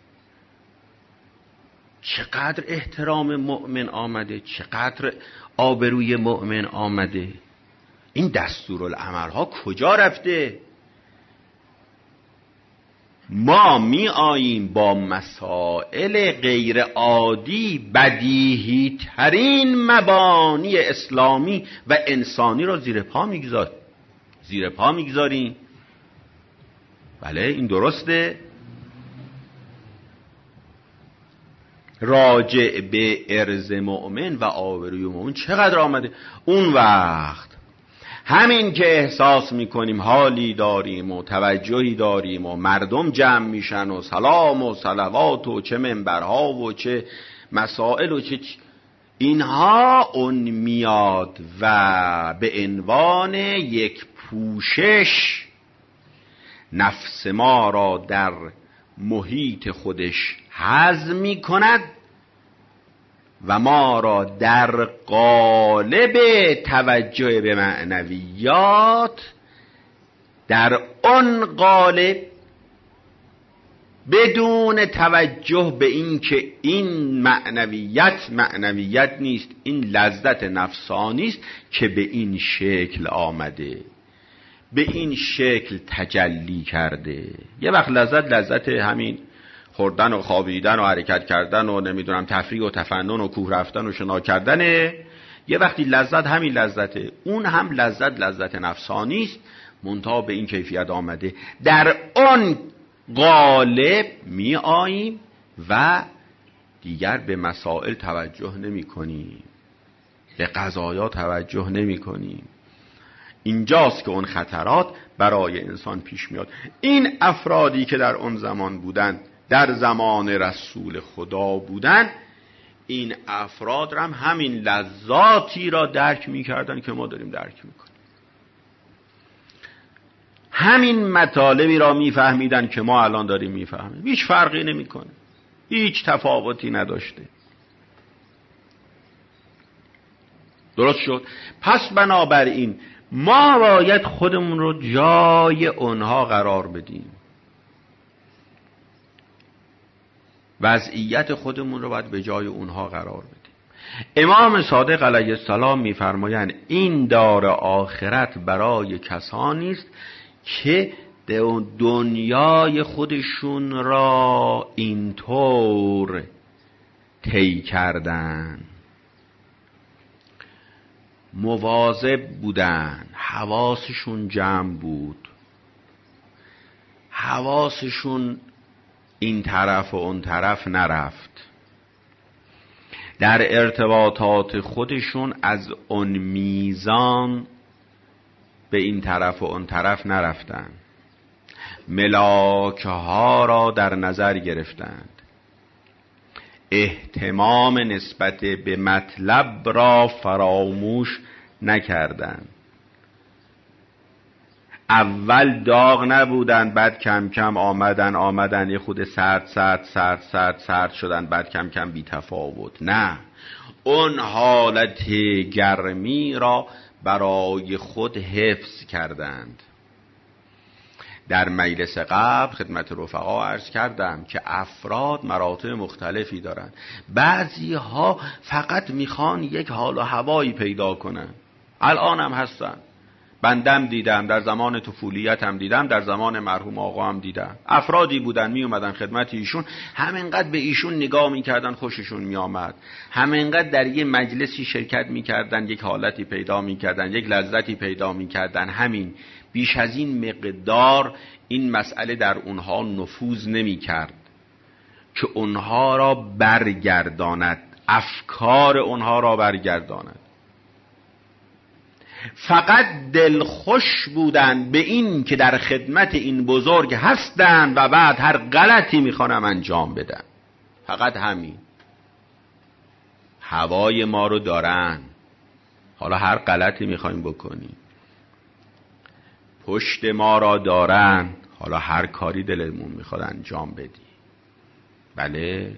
S1: چقدر احترام مؤمن آمده، چقدر آبروی مؤمن آمده. این دستورالعمل‌ها کجا رفته؟ ما می آییم با مسائل غیر عادی، بدیهی ترین مبانی اسلامی و انسانی را زیر پا میگذاریم. بله این درسته. راجع به ارض مؤمن و آبروی مؤمن چقدر آمده. اون وقت همین که احساس میکنیم حالی داریم و توجهی داریم و مردم جمع میشن و سلام و صلوات و چه منبرها و چه مسائل و چه اینها، اون میاد و به عنوان یک پوشش نفس ما را در محیط خودش هضم میکند و ما را در قالب توجه به معنویات، در اون قالب بدون توجه به این که این معنویت نیست، این لذت نفسانی است که به این شکل آمده، به این شکل تجلی کرده. یه وقت لذت همین خوردن و خوابیدن و حرکت کردن و نمیدونم تفریح و تفنن و کوه رفتن و شنا کردنه. یه وقتی لذت همین لذته، اون هم لذت نفسانی است، منتها به این کیفیت آمده. در اون قالب می آییم و دیگر به مسائل توجه نمی کنیم، به قضایا توجه نمی کنیم. اینجاست که اون خطرات برای انسان پیش میاد. این افرادی که در اون زمان بودن، در زمان رسول خدا بودن، این افراد هم همین لذاتی را درک میکردن که ما داریم درک میکنیم، همین مطالبی را میفهمیدن که ما الان داریم میفهمیم. هیچ فرقی نمیکنه، هیچ تفاوتی نداشته. درست شد؟ پس بنابراین ما باید خودمون رو جای اونها قرار بدیم، وضعیت خودمون رو باید به جای اونها قرار بدیم. امام صادق علیه السلام میفرمایند این دار آخرت برای کسانی است که دنیای خودشون را اینطور طی کردن مواظب بودن، حواسشون جمع بود، حواسشون این طرف و اون طرف نرفت، در ارتباطات خودشون از اون میزان به این طرف و اون طرف نرفتن، ملاک ها را در نظر گرفتند، اهتمام نسبت به مطلب را فراموش نکردند. اول داغ نبودن، بعد کم کم آمدن یه خود سرد شدن، بعد کم کم بی تفاوت. نه، اون حالت گرمی را برای خود حفظ کردند. در مجلس قبل خدمت رفقا عرض کردم که افراد مراتب مختلفی دارند. بعضی ها فقط میخوان یک حال و هوایی پیدا کنن، الان هم هستن، بندم دیدم، در زمان طفولیت هم دیدم، در زمان مرحوم آقا هم دیدم. افرادی بودن می اومدن خدمت ایشون، همینقدر به ایشون نگاه میکردن خوششون میآمد، همینقدر در یه مجلسی شرکت میکردن، یک حالتی پیدا میکردن، یک لذتی پیدا میکردن. همین، بیش از این مقدار این مسئله در اونها نفوذ نمیکرد که اونها را برگرداند، افکار اونها را برگرداند. فقط دلخوش بودن به این که در خدمت این بزرگ هستن و بعد هر غلطی میخوانم انجام بدن. فقط همین. هوای ما رو دارن، حالا هر غلطی میخوایم بکنیم. پشت ما را دارن، حالا هر کاری دلمون میخواد انجام بدیم. بله،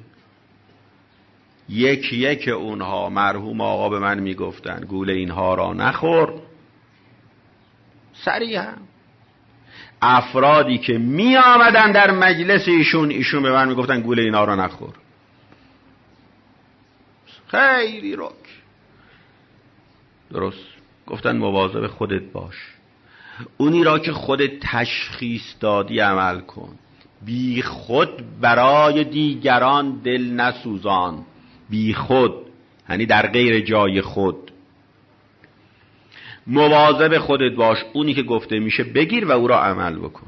S1: یک اونها، مرحوم آقا به من میگفتن گول اینها را نخور. صریحا افرادی که می آمدن در مجلس ایشون به من میگفتن گول اینها را نخور. خیلی رک درست گفتن، مواظب خودت باش، اونی را که خودت تشخیص دادی عمل کن، بی خود برای دیگران دل نسوزان. بی خود یعنی در غیر جای خود. مواظب خودت باش، اونی که گفته میشه بگیر و او را عمل بکن.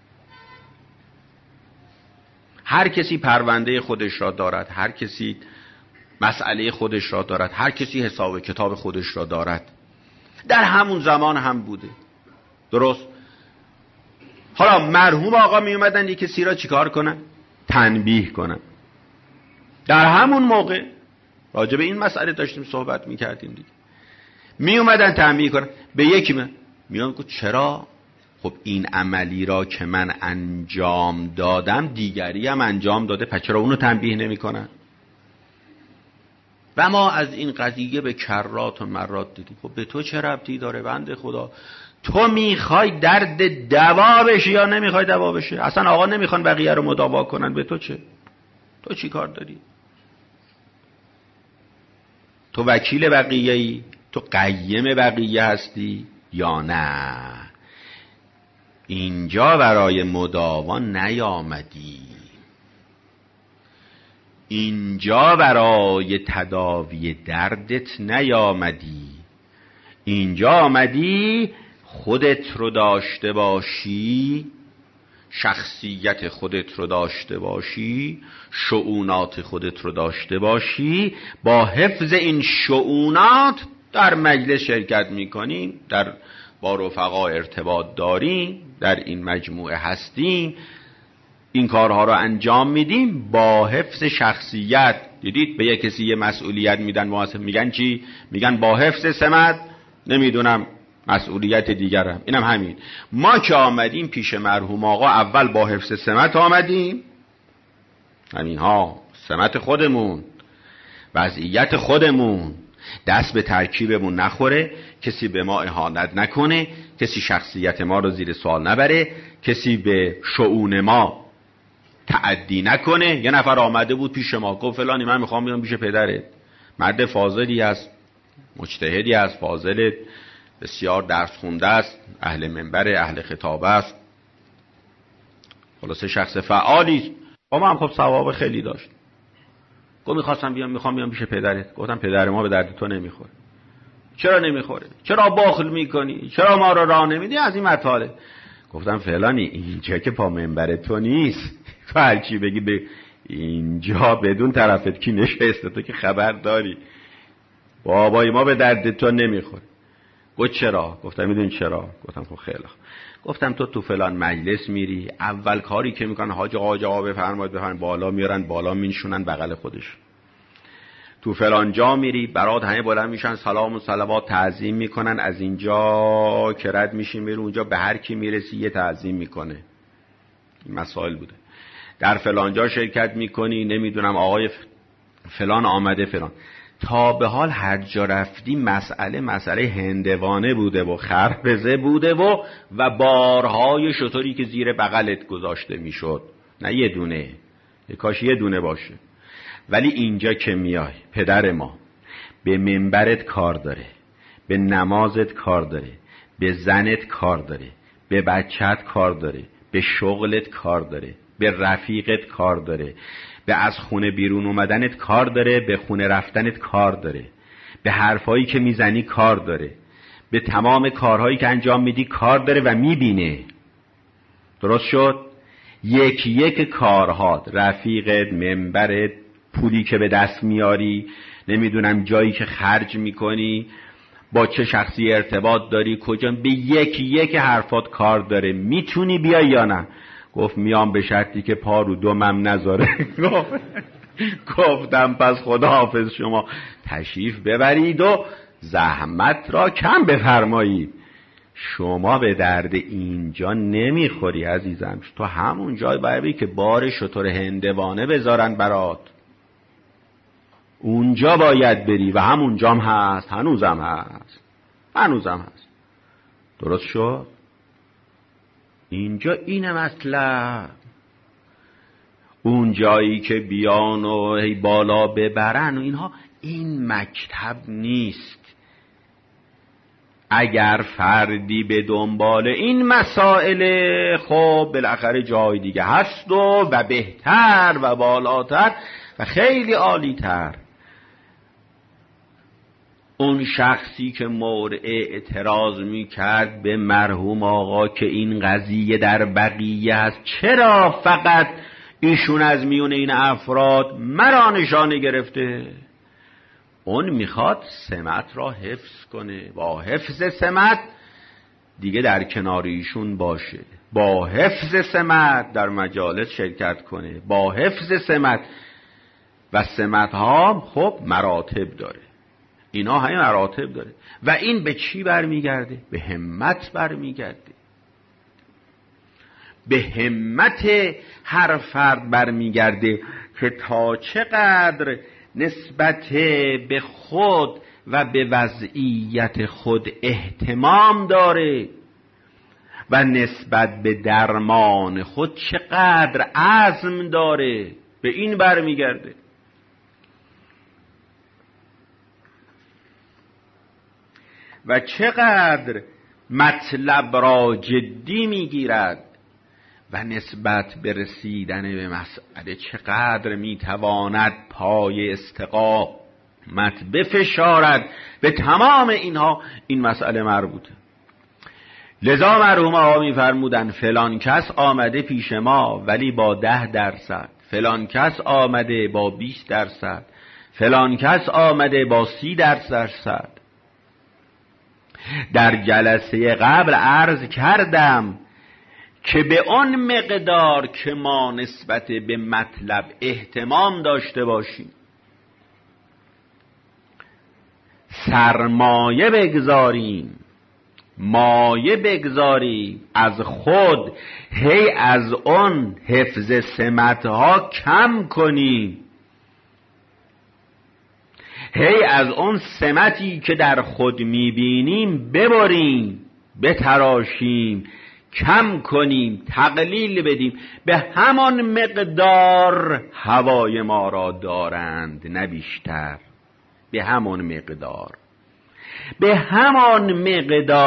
S1: هر کسی پرونده خودش را دارد، هر کسی مسئله خودش را دارد، هر کسی حساب کتاب خودش را دارد. در همون زمان هم بوده، درست. حالا مرحوم آقا می اومدن یک کسی را چیکار کنن؟ تنبیه کنن. در همون موقع راجع به این مسئله داشتیم صحبت میکردیم دیگه. می اومدن تنبیه کنن به یکی، میان گفت چرا؟ خب این عملی را که من انجام دادم دیگری هم انجام داده، پس چرا اونو تنبیه نمی کنن؟ و ما از این قضیه به کرات و مرات دیدیم. خب به تو چه ربطی داره بنده خدا؟ تو میخوای درد دوا بشه یا نمیخوای دوا بشه؟ اصلا آقا نمیخوان بقیه رو مداوا کنن، به تو چه؟ تو چی کار داری؟ تو وکیل بقیه‌ای؟ تو قیم بقیه هستی یا نه؟ اینجا برای مداوا نیامدی، اینجا برای تداوی دردت نیامدی، اینجا آمدی خودت رو داشته باشی، شخصیت خودت رو داشته باشی، شؤونات خودت رو داشته باشی. با حفظ این شؤونات در مجلس شرکت میکنیم، با رفقا ارتباط داریم، در این مجموعه هستیم، این کارها رو انجام میدیم با حفظ شخصیت. دیدید به یک کسی یه مسئولیت میدن، میگن چی؟ میگن با حفظ سمت، نمیدونم مسئولیت دیگرم. اینم همین. ما که آمدیم پیش مرحوم آقا، اول با حفظ سمت آمدیم، همین ها، سمت خودمون، وضعیت خودمون، دست به ترکیبمون نخوره، کسی به ما اهانت نکنه، کسی شخصیت ما رو زیر سوال نبره، کسی به شؤون ما تعدی نکنه. یه نفر آمده بود پیش ما گفت فلانی من میخوام بیام پیش پدرت، مرد فاضلی است، مجتهدی است، فاضل، بسیار درس خونده است، اهل منبر، اهل خطابه است، خلاصه شخص فعالی است. ما هم خب ثواب خیلی داشت. گفت میخوام بیام پیش پدرت. گفتم پدر ما به درد تو نمیخوره. چرا نمیخوره؟ چرا بخل میکنی؟ چرا ما رو راه نمیدی؟ از این مطالب. گفتم فلانی اینجا که پا منبر تو نیست، تو هر چی بگی به اینجا بدون طرفت کی نشسته، تو که خبر داری بابای ما به درد تو نمیخوره. گفت چرا؟ گفتم میدونی چرا؟ گفتم خب خیلی. گفتم تو فلان مجلس میری، اول کاری که میکنن حاج آقا بفرمایید بالا میارن، بالا مینشونن بغل خودش. تو فلان جا میری، برات همه بلند میشن سلام و صلوات تعظیم میکنن، از اینجا که رد میشی میری اونجا به هر کی میرسی یه تعظیم میکنه. این مسائل بوده. در فلان جا شرکت میکنی، نمیدونم آقای فلان آمده فلان. تا به حال هر جا رفتی مسئله هندوانه بوده و خربزه بوده و بارهای شطوری که زیر بغلت گذاشته میشد. نه یه دونه، کاش یه دونه باشه. ولی اینجا که میای پدر ما به منبرت کار داره، به نمازت کار داره، به زنت کار داره، به بچت کار داره، به شغلت کار داره، به رفیقت کار داره، به از خونه بیرون اومدنت کار داره، به خونه رفتنت کار داره، به حرفایی که میزنی کار داره، به تمام کارهایی که انجام میدی کار داره و میبینه. درست شد؟ یک کارهات، رفیقت، منبرت، پولی که به دست میاری، نمیدونم جایی که خرج میکنی، با چه شخصی ارتباط داری، کجا، به یک حرفات کار داره. میتونی بیای یا نه؟ گفت میام به شرطی که پا رو دمم نذاره. گفتم پس خداحافظ، شما تشریف ببرید و زحمت را کم بفرمایید. شما به درد اینجا نمیخوری عزیزم، تو همون جای باید که بار شتر هندوانه بذارن برات، اونجا باید بری و همونجا هم هست، هنوزم هست. درست شد؟ اینجا اینه مطلب. اون جایی که بیان و هی بالا ببرن و اینها، این مکتب نیست. اگر فردی به دنبال این مسائل، خب بالاخره جای دیگه هست و بهتر و بالاتر و خیلی عالی‌تر. اون شخصی که مورد اعتراض میکرد به مرحوم آقا که این قضیه در بقیه است، چرا فقط ایشون از میون این افراد مرا نشانه گرفته؟ اون میخواد سمت را حفظ کنه، با حفظ سمت دیگه در کنار ایشون باشه، با حفظ سمت در مجالس شرکت کنه، با حفظ سمت. و سمت ها خب مراتب داره، اینا همه مراتب داره. و این به چی برمیگرده؟ به همت برمیگرده، به همت هر فرد برمیگرده که تا چقدر نسبت به خود و به وضعیت خود اهتمام داره و نسبت به درمان خود چقدر عزم داره، به این برمیگرده. و چقدر مطلب را جدی میگیرد و نسبت به رسیدن به مسئله چقدر میتواند پای استقامت بفشارد. به تمام اینها این مسئله مربوطه. لذا مرحوم آقا میفرمودن فلان کس آمده پیش ما ولی با 10%، فلان کس آمده با 20%، فلان کس آمده با 30%. در جلسه قبل عرض کردم که به آن مقدار که ما نسبت به مطلب اهتمام داشته باشیم، سرمایه بگذاریم، مایه بگذاریم از خود، هی از آن حفظ سمتها کم کنیم، هی از اون سمتی که در خود میبینیم ببریم، بتراشیم، کم کنیم، تقلیل بدیم. به همان مقدار هوای ما را دارند، نه بیشتر. به همان مقدار، به همان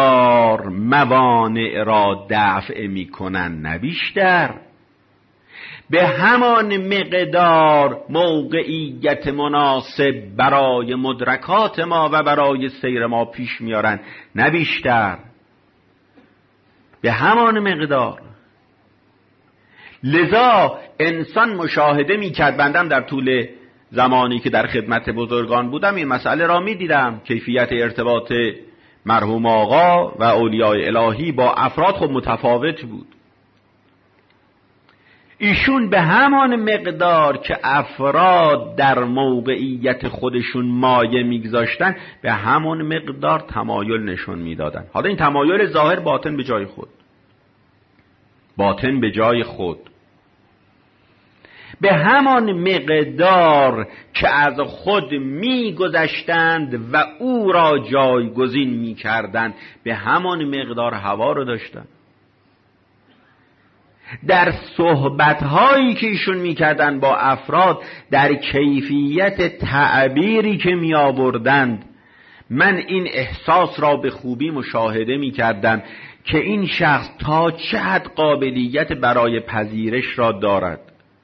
S1: مقدار موانع را دفع میکنن، نه بیشتر. به همان مقدار موقعیت مناسب برای مدرکات ما و برای سیر ما پیش میارن، نه بیشتر. به همان مقدار. لذا انسان مشاهده میکرد، بندم در طول زمانی که در خدمت بزرگان بودم این مسئله را میدیدم، کیفیت ارتباط مرحوم آقا و اولیای الهی با افراد خب متفاوت بود. ایشون به همان مقدار که افراد در موقعیت خودشون مایه میگذاشتن، به همان مقدار تمایل نشون میدادن. حالا این تمایل ظاهر باطن به جای خود، باطن به جای خود. به همان مقدار که از خود میگذشتند و او را جایگزین میکردند، به همان مقدار هوا رو داشتند. در صحبت‌هایی که ایشون میکردن با افراد، در کیفیت تعبیری که میآوردند، من این احساس را به خوبی مشاهده میکردم که این شخص تا چه حد قابلیت برای پذیرش را دارد،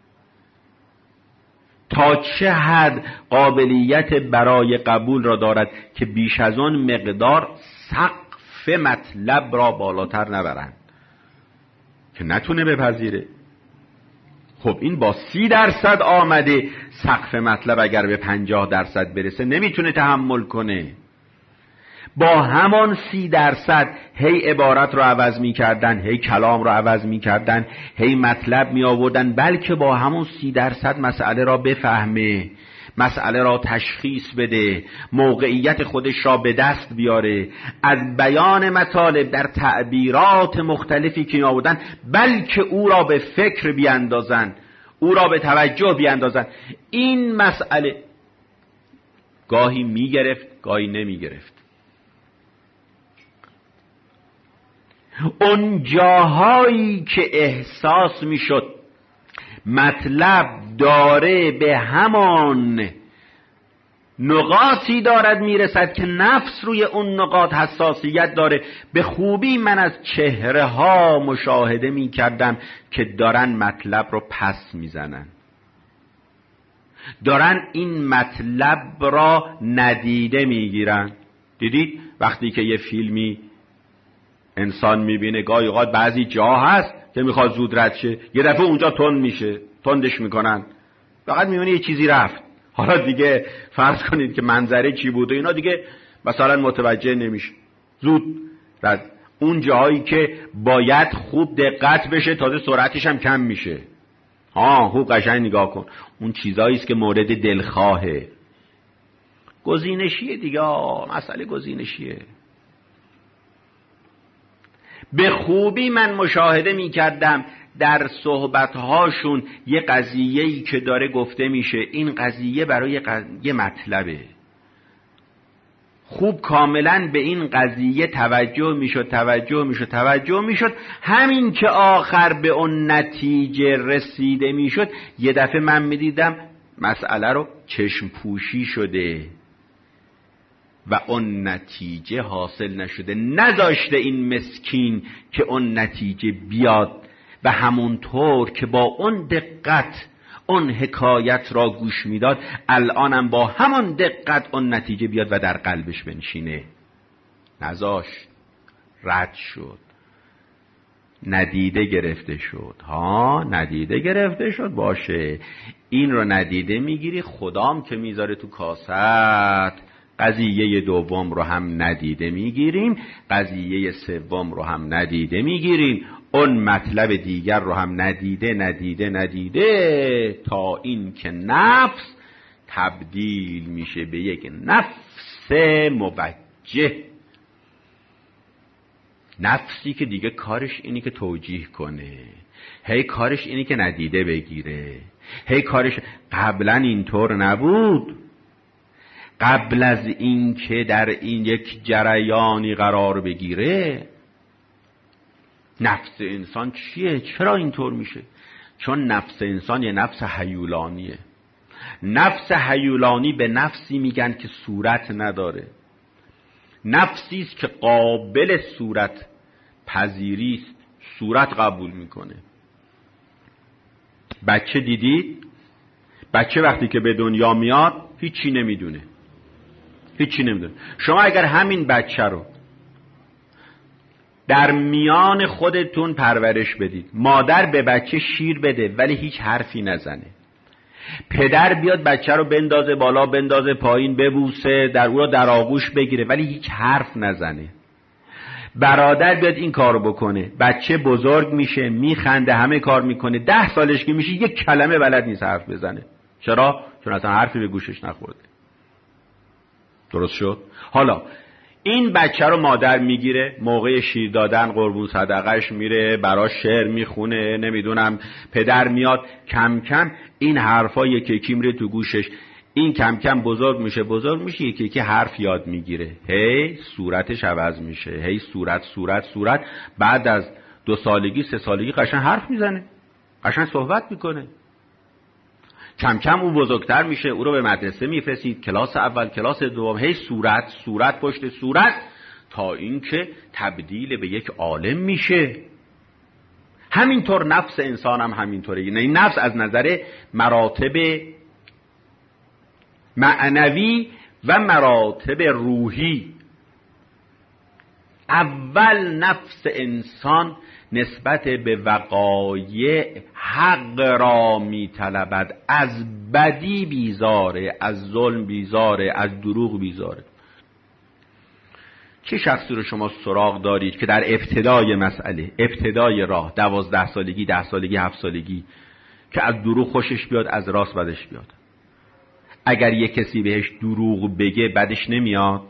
S1: تا چه حد قابلیت برای قبول را دارد که بیش از آن مقدار سقف مطلب را بالاتر نبرند که نتونه بپذیره. خب این با 30% آمده، سقف مطلب اگر به 50% برسه نمیتونه تحمل کنه. با همان 30% هی عبارت رو عوض میکردن، هی کلام رو عوض میکردن، هی مطلب میآوردن، بلکه با همون 30% مسئله را بفهمه، مسئله را تشخیص بده، موقعیت خودش را به دست بیاره، از بیان مطالب در تعبیرات مختلفی که میآوردن، بلکه او را به فکر بیاندازن، او را به توجه بیاندازن. این مسئله گاهی میگرفت، گاهی نمیگرفت. اون جاهایی که احساس میشد مطلب داره به همان نقاطی دارد میرسد که نفس روی اون نقاط حساسیت داره، به خوبی من از چهره ها مشاهده میکردم که دارن مطلب رو پس میزنن، دارن این مطلب را ندیده میگیرن. دیدید وقتی که یه فیلمی انسان میبینه، گاهی اوقات بعضی جا هست که میخواد زود رد شه، یه دفعه اونجا تند میشه، تندش میکنن، فقط میبینه یه چیزی رفت. حالا دیگه فرض کنید که منظره چی بود و اینا دیگه مثلا متوجه نمیشه، زود رد. اون جاهایی که باید خوب دقت بشه، تازه سرعتش هم کم میشه. خوب قشنگ نگاه کن، اون چیزایی است که مورد دلخواهه. گزینشیه دیگه، مسئله گزینشیه. به خوبی من مشاهده میکردم در صحبتهاشون یه قضیه‌ای که داره گفته میشه، این قضیه برای یه مطلبه. خوب کاملا به این قضیه توجه میشد. همین که آخر به اون نتیجه رسیده میشد، یه دفعه من میدیدم مسئله رو چشم پوشی شده و اون نتیجه حاصل نشده، نذاشته این مسکین که اون نتیجه بیاد و همونطور که با اون دقت اون حکایت را گوش میداد، الانم با همون دقت اون نتیجه بیاد و در قلبش بنشینه. نذاشت، رد شد، ندیده گرفته شد. ندیده گرفته شد، باشه، این رو ندیده میگیری، خدام که میذاره تو کاست. قضیه دوم رو هم ندیده میگیریم، قضیه سوم رو هم ندیده میگیریم، اون مطلب دیگر رو هم ندیده تا این که نفس تبدیل میشه به یک نفس موجه، نفسی که دیگه کارش اینی که توجیه کنه، هی کارش اینی که ندیده بگیره، هی کارش. قبلا اینطور نبود. قبل از این که در این یک جریانی قرار بگیره، نفس انسان چیه؟ چرا اینطور میشه؟ چون نفس انسان یه نفس هیولانیه. نفس هیولانی به نفسی میگن که صورت نداره، نفسی است که قابل صورت پذیری است، صورت قبول میکنه. بچه دیدید؟ بچه وقتی که به دنیا میاد هیچی نمیدونه. شما اگر همین بچه رو در میان خودتون پرورش بدید، مادر به بچه شیر بده ولی هیچ حرفی نزنه، پدر بیاد بچه رو بندازه بالا بندازه پایین ببوسه، در او را در آغوش بگیره ولی هیچ حرف نزنه، برادر بیاد این کارو بکنه، بچه بزرگ میشه میخنده همه کار میکنه، 10 سالش که میشه یک کلمه بلد نیست حرف بزنه. چرا؟ چون اصلا حرفی به گوشش نخورده. درست شد؟ حالا این بچه رو مادر میگیره، موقع شیر دادن قربون صدقش میره، براش شعر میخونه، نمیدونم پدر میاد، کم کم این حرفا یکی میره تو گوشش، این کم کم بزرگ میشه یکی حرف یاد میگیره، هی صورتش عوض میشه، هی صورت، بعد از 2 سالگی 3 سالگی قشنگ حرف میزنه، قشنگ صحبت میکنه. کم کم او بزرگتر میشه، او رو به مدرسه میفرستید، کلاس اول کلاس دوم، هی صورت پشت صورت، تا اینکه تبدیل به یک عالم میشه. همینطور نفس انسان هم همینطوره. یعنی نفس از نظر مراتب معنوی و مراتب روحی، اول نفس انسان نسبت به وقایع حق را میطلبد، از بدی بیزاره، از ظلم بیزاره، از دروغ بیزاره. چه شخصی رو شما سراغ دارید که در ابتدای مسئله، ابتدای راه، 12 سالگی، 10 سالگی، 7 سالگی، که از دروغ خوشش بیاد، از راست بدش بیاد؟ اگر یک کسی بهش دروغ بگه بدش نمیاد؟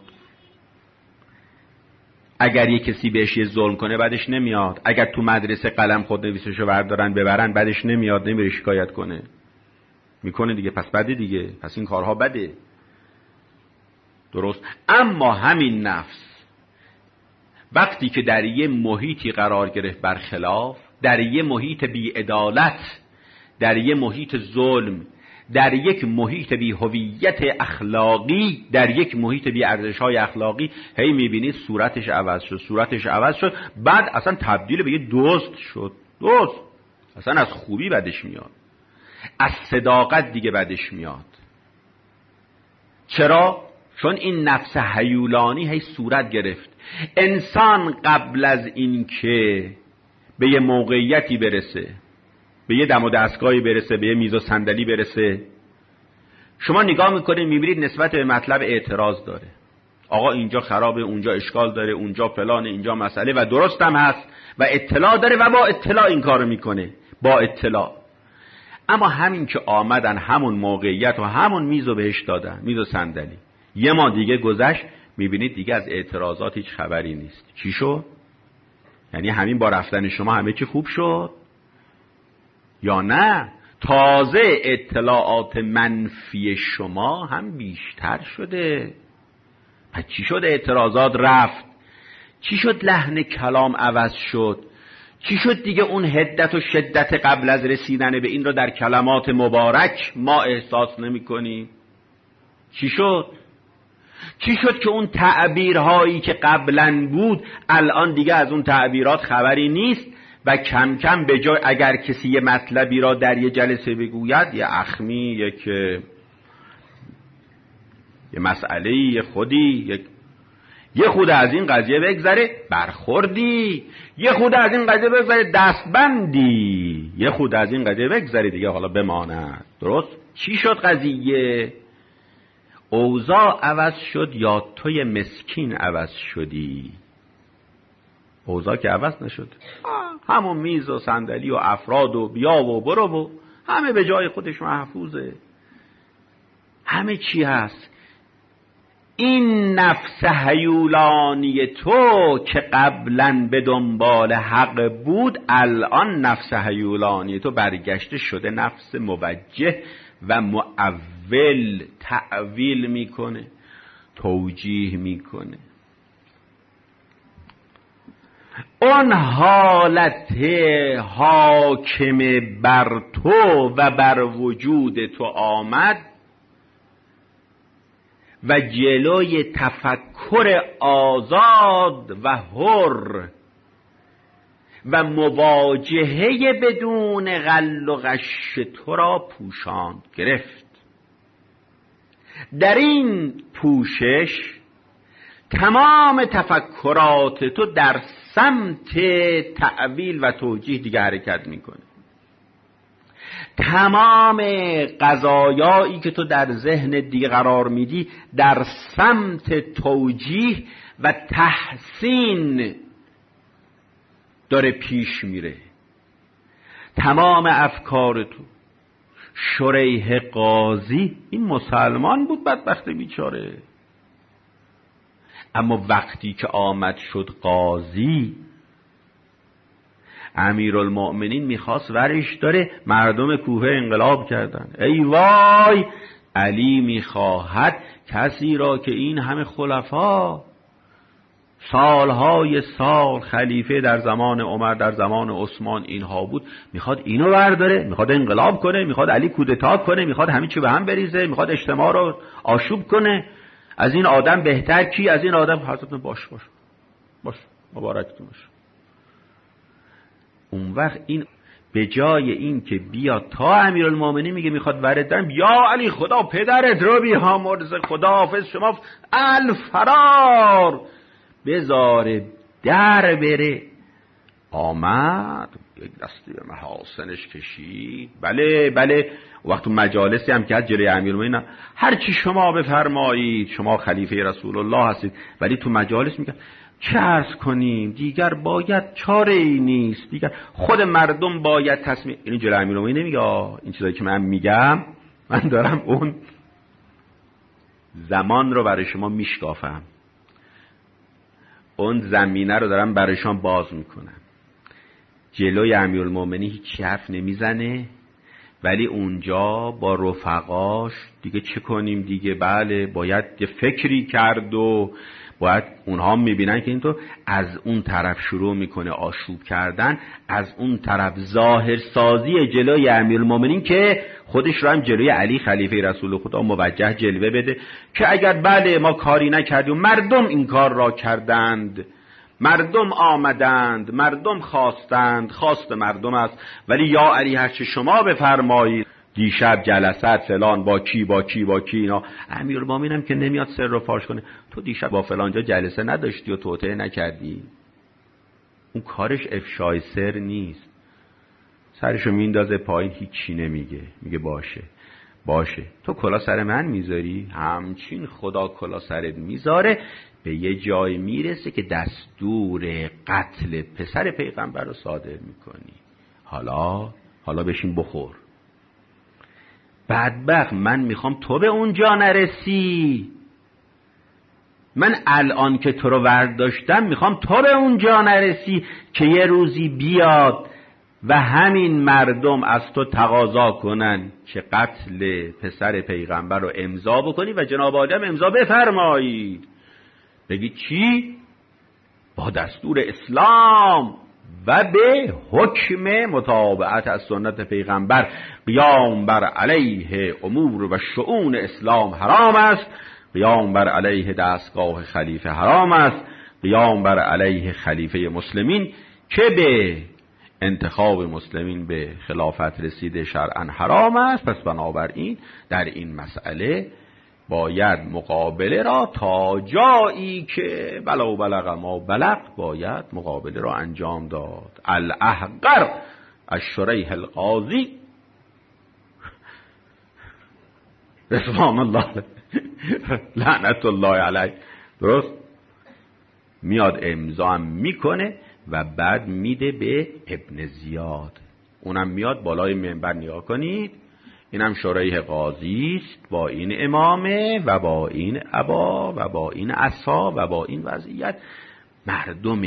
S1: اگر یک کسی بهش یه ظلم کنه بدش نمیاد؟ اگر تو مدرسه قلم خود نویسشو بردارن ببرن بدش نمیاد؟ نمیره شکایت کنه؟ میکنه دیگه، پس بده دیگه، پس این کارها بده. درست؟ اما همین نفس وقتی که در یه محیطی قرار گرفت برخلاف، در یه محیط بی‌عدالت، در یه محیط ظلم، در یک محیط بی هویت اخلاقی، در یک محیط بی ارزش‌های اخلاقی، هی می‌بینید صورتش عوض شد، بعد اصلا تبدیل به یه دزد شد. دزد اصلا از خوبی بدش میاد، از صداقت دیگه بدش میاد. چرا؟ چون این نفس هیولانی هی صورت گرفت. انسان قبل از این که به یه موقعیتی برسه، به یه دم و دستگاهی برسه، به یه میز و صندلی برسه، شما نگاه میکنید میبینید نسبت به مطلب اعتراض داره. آقا اینجا خرابه، اونجا اشکال داره، اونجا فلانه، اینجا مسئله، و درست هم هست و اطلاع داره و با اطلاع این کارو میکنه، با اطلاع. اما همین که آمدن همون موقعیت و همون میزو بهش دادن، میز و صندلی، یه ما دیگه گذشت، میبینید دیگه از اعتراضات هیچ خبری نیست. چی شد؟ یعنی همین با رفتن شما همه چی خوب شد؟ یا نه تازه اطلاعات منفی شما هم بیشتر شده؟ پس چی شد اعتراضات رفت؟ چی شد لحن کلام عوض شد؟ چی شد دیگه اون حدت و شدت قبل از رسیدن به این رو در کلمات مبارک ما احساس نمی کنیم؟ چی شد؟ چی شد که اون تعبیرهایی که قبلا بود الان دیگه از اون تعبیرات خبری نیست و کم کم به جای اگر کسی یه مطلبی را در یه جلسه بگوید، یه اخمی، یه مسئله، یه خودی، یه خود از این قضیه بگذره برخوردی، یه خود از این قضیه بگذره دستبندی، یه خود از این قضیه بگذره دیگه حالا بماند. درست؟ چی شد قضیه؟ اوضاع عوض شد یا توی مسکین عوض شدی؟ اوضاع که عوض نشد، همون میز و صندلی و افراد و بیا و برو و همه به جای خودش محفوظه، همه چی هست. این نفس هیولانی تو که قبلا به دنبال حق بود، الان نفس هیولانی تو برگشته شده نفس موجه و معول، تعویل میکنه، توجیه میکنه. اون حالت حاکم بر تو و بر وجود تو آمد و جلوی تفکر آزاد و حر و مواجهه بدون غل و غش تو را پوشاند گرفت. در این پوشش تمام تفکرات تو در سمت تأویل و توجیه دیگه حرکت میکنه. تمام قضایایی که تو در ذهن دیگه قرار میدی در سمت توجیه و تحسین داره پیش میره. تمام افکار تو. شریح قاضی این مسلمان بود بدبخت بیچاره، اما وقتی که آمد شد قاضی، امیرالمؤمنین میخواست ورش داره، مردم کوفه انقلاب کردن. ای وای، علی میخواهد کسی را که این همه خلفا سالهای سال خلیفه در زمان عمر، در زمان عثمان اینها بود، میخواد اینو برداره، میخواد انقلاب کنه، میخواد علی کودتا کنه، میخواد همه چی به هم بریزه، میخواد اجتماع رو آشوب کنه. از این آدم بهتر کی؟ از این آدم حضرت باش مبارکتون باش. اون وقت این به جای این که بیا تا امیرالمومنین میگه میخواد وردن، یا علی خدا پدرت رو بیا مرز خدا حافظ شما الفرار بذاره در بره. آمد یک دستی به محاسنش کشید. بله وقت مجالسی هم که از جلوی امیرالمومنین هر چی شما بفرمایید، شما خلیفه رسول الله هستید، ولی تو مجالس میگه چه عرض کنیم دیگر، باید چاره ای نیست دیگر، خود مردم باید تصمیم. اینو جلوی امیرالمومنین نمیگه. این چیزایی که من میگم من دارم اون زمان رو برای شما میشکافم، اون زمینه رو دارم برای شما باز میکنم. جلوی امیرالمومنین هیچ حرف نمیزنه، ولی اونجا با رفقاش دیگه چه کنیم دیگه، بله باید یه فکری کرد و باید اونها میبینن که اینطور از اون طرف شروع میکنه آشوب کردن، از اون طرف ظاهر سازی جلوی امیرالمومنین که خودش رو هم جلوی علی خلیفه رسول خدا موجه جلوه بده که اگر بله ما کاری نکردیم، مردم این کار را کردند، مردم آمدند، مردم خواستند، خواست مردم است، ولی یا علی هر چه شما بفرمایید. دیشب جلسات فلان با کی اینا. امیرالمومنین هم که نمیاد سر رو فاش کنه، تو دیشب با فلانجا جلسه نداشتی و توطئه نکردی. اون کارش افشای سر نیست، سرشو میندازه پایین، هیچی نمیگه، میگه باشه تو کلا سر من میذاری، همچین خدا کلا سرت میذاره. به یه جای میرسه که دستور قتل پسر پیغمبر رو صادر میکنی. حالا بشین بخور. بدبخت، من میخوام تو به اونجا نرسی. من الان که تو رو ورداشتم میخوام تو به اونجا نرسی که یه روزی بیاد و همین مردم از تو تقاضا کنن که قتل پسر پیغمبر رو امضا بکنی و جناب آدم امضا بفرمایید. بگی چی؟ با دستور اسلام و به حکم متابعت از سنت پیغمبر قیام بر علیه امور و شؤون اسلام حرام است، قیام بر علیه دستگاه خلیفه حرام است، قیام بر علیه خلیفه مسلمین که به انتخاب مسلمین به خلافت رسیده شرعا حرام است. پس بنابراین در این مسئله باید مقابله را تا جایی که بلا بلغ ما بلغ، باید مقابله را انجام داد. الاحقر الشریح القاضی رضوان الله لعنت الله علیه، درست میاد امضا هم میکنه و بعد میده به ابن زیاد، اونم میاد بالای منبر. نگاه کنید، اینم شریح قاضی است با این امامه و با این عبا و با این عصا و با این وضعیت. مردم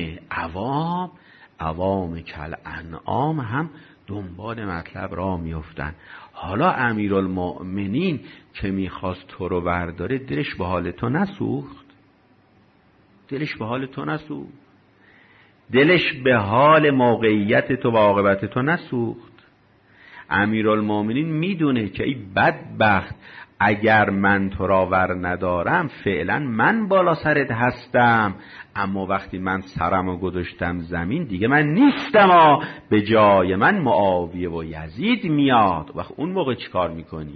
S1: عوام کل انعام هم دنبال مطلب را میافتن. حالا امیرالمؤمنین که میخواست تو رو برداره، دلش به حال تو نسوخت؟ دلش به حال موقعیت تو و عاقبت تو نسوخت؟ امیرالمومنین میدونه که ای بدبخت، اگر من تو را ور ندارم فعلا من بالا سرت هستم، اما وقتی من سرمو گذاشتم زمین دیگه من نیستم، به جای من معاویه و یزید میاد. وقت اون موقع چی کار میکنی؟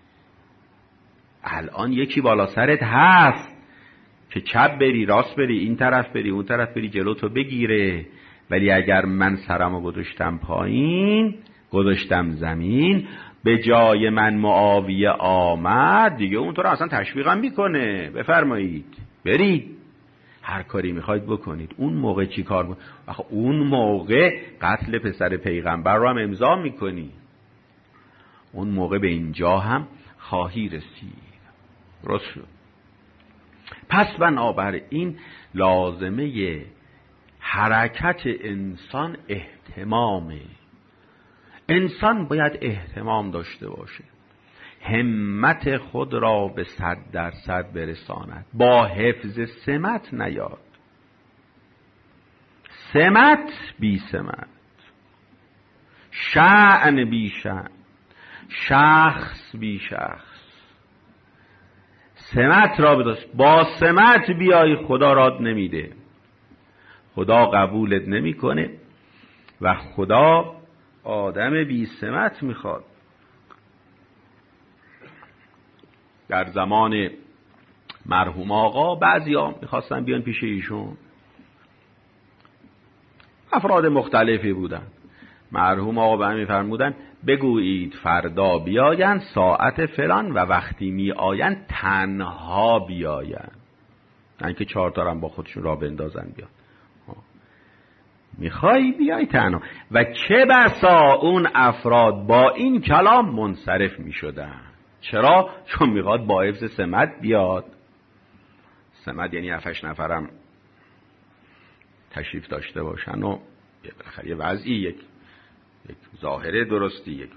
S1: الان یکی بالا سرت هست که چپ بری راست بری، این طرف بری اون طرف بری، جلو تو بگیره. ولی اگر من سرمو گذاشتم پایین، گذاشتم زمین، به جای من معاویه آمد، دیگه اون تو رو اصلا تشویقم میکنه، بفرمایید برید هر کاری میخواید بکنید. اون موقع چی کار میکنی؟ اون موقع قتل پسر پیغمبر رو هم امضا میکنی. اون موقع به اینجا هم خواهی رسید. رسول. پس بنابراین لازمه حرکت انسان اهتمامه. انسان باید اهتمام داشته باشه، همت خود را به 100% برساند، با حفظ سمت نیاد. سمت بی سمت، شأن بی شأن، شخص بی شخص. سمت را بداشت، با سمت بیای خدا راد نمیده، خدا قبولت نمیکنه و خدا آدم بی سمت میخواد. در زمان مرحوم آقا بعضی ها میخواستن بیان پیش ایشون، افراد مختلفی بودن. مرحوم آقا به هم میفرمودن بگویید فردا بیاین ساعت فلان و وقتی می آین تنها بیاین، نه که 4 تا هم با خودشون را بندازن بیان. میخوای بیای تنها. و چه بسا اون افراد با این کلام منصرف میشدن. چرا؟ چون میخواد با حفظ سمت بیاد. سمت یعنی 7-8 نفرم تشریف داشته باشن و یه وضعی، یک ظاهره درستی، یک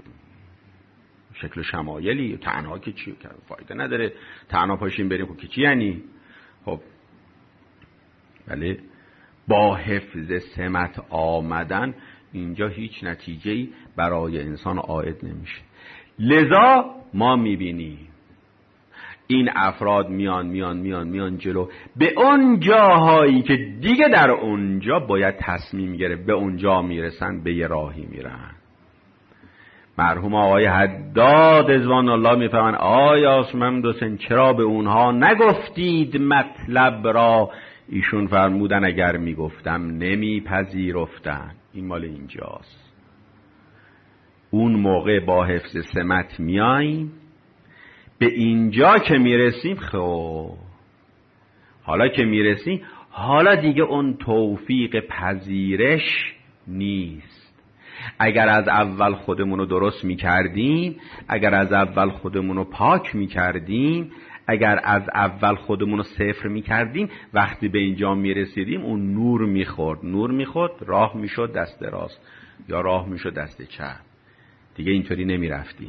S1: شکل شمایلی. تنها که چی؟ فایده نداره تنها پاشیم بریم. خب که چی یعنی؟ خب بله، با حفظ سمت آمدن اینجا هیچ نتیجه‌ای برای انسان عائد نمیشه. لذا ما میبینیم این افراد میان جلو به اون جاهایی که دیگه در اونجا باید تصمیم گرفت، به اونجا میرسن، به یه راهی میرن. مرحوم آقای حداد رضوان الله میفهمن آیا محمد حسین چرا به اونها نگفتید مطلب را؟ ایشون فرمودن اگر میگفتم نمیپذیرفتن. این مال اینجاست. اون موقع با حفظ سمت میاییم، به اینجا که میرسیم، خب حالا که میرسیم، حالا دیگه اون توفیق پذیرش نیست. اگر از اول خودمونو درست میکردیم، اگر از اول خودمونو پاک میکردیم، اگر از اول خودمونو صفر میکردیم، وقتی به اینجا میرسیدیم اون نور میخورد، راه میشد دست راست یا راه میشد دست چپ. دیگه اینطوری نمیرفتیم،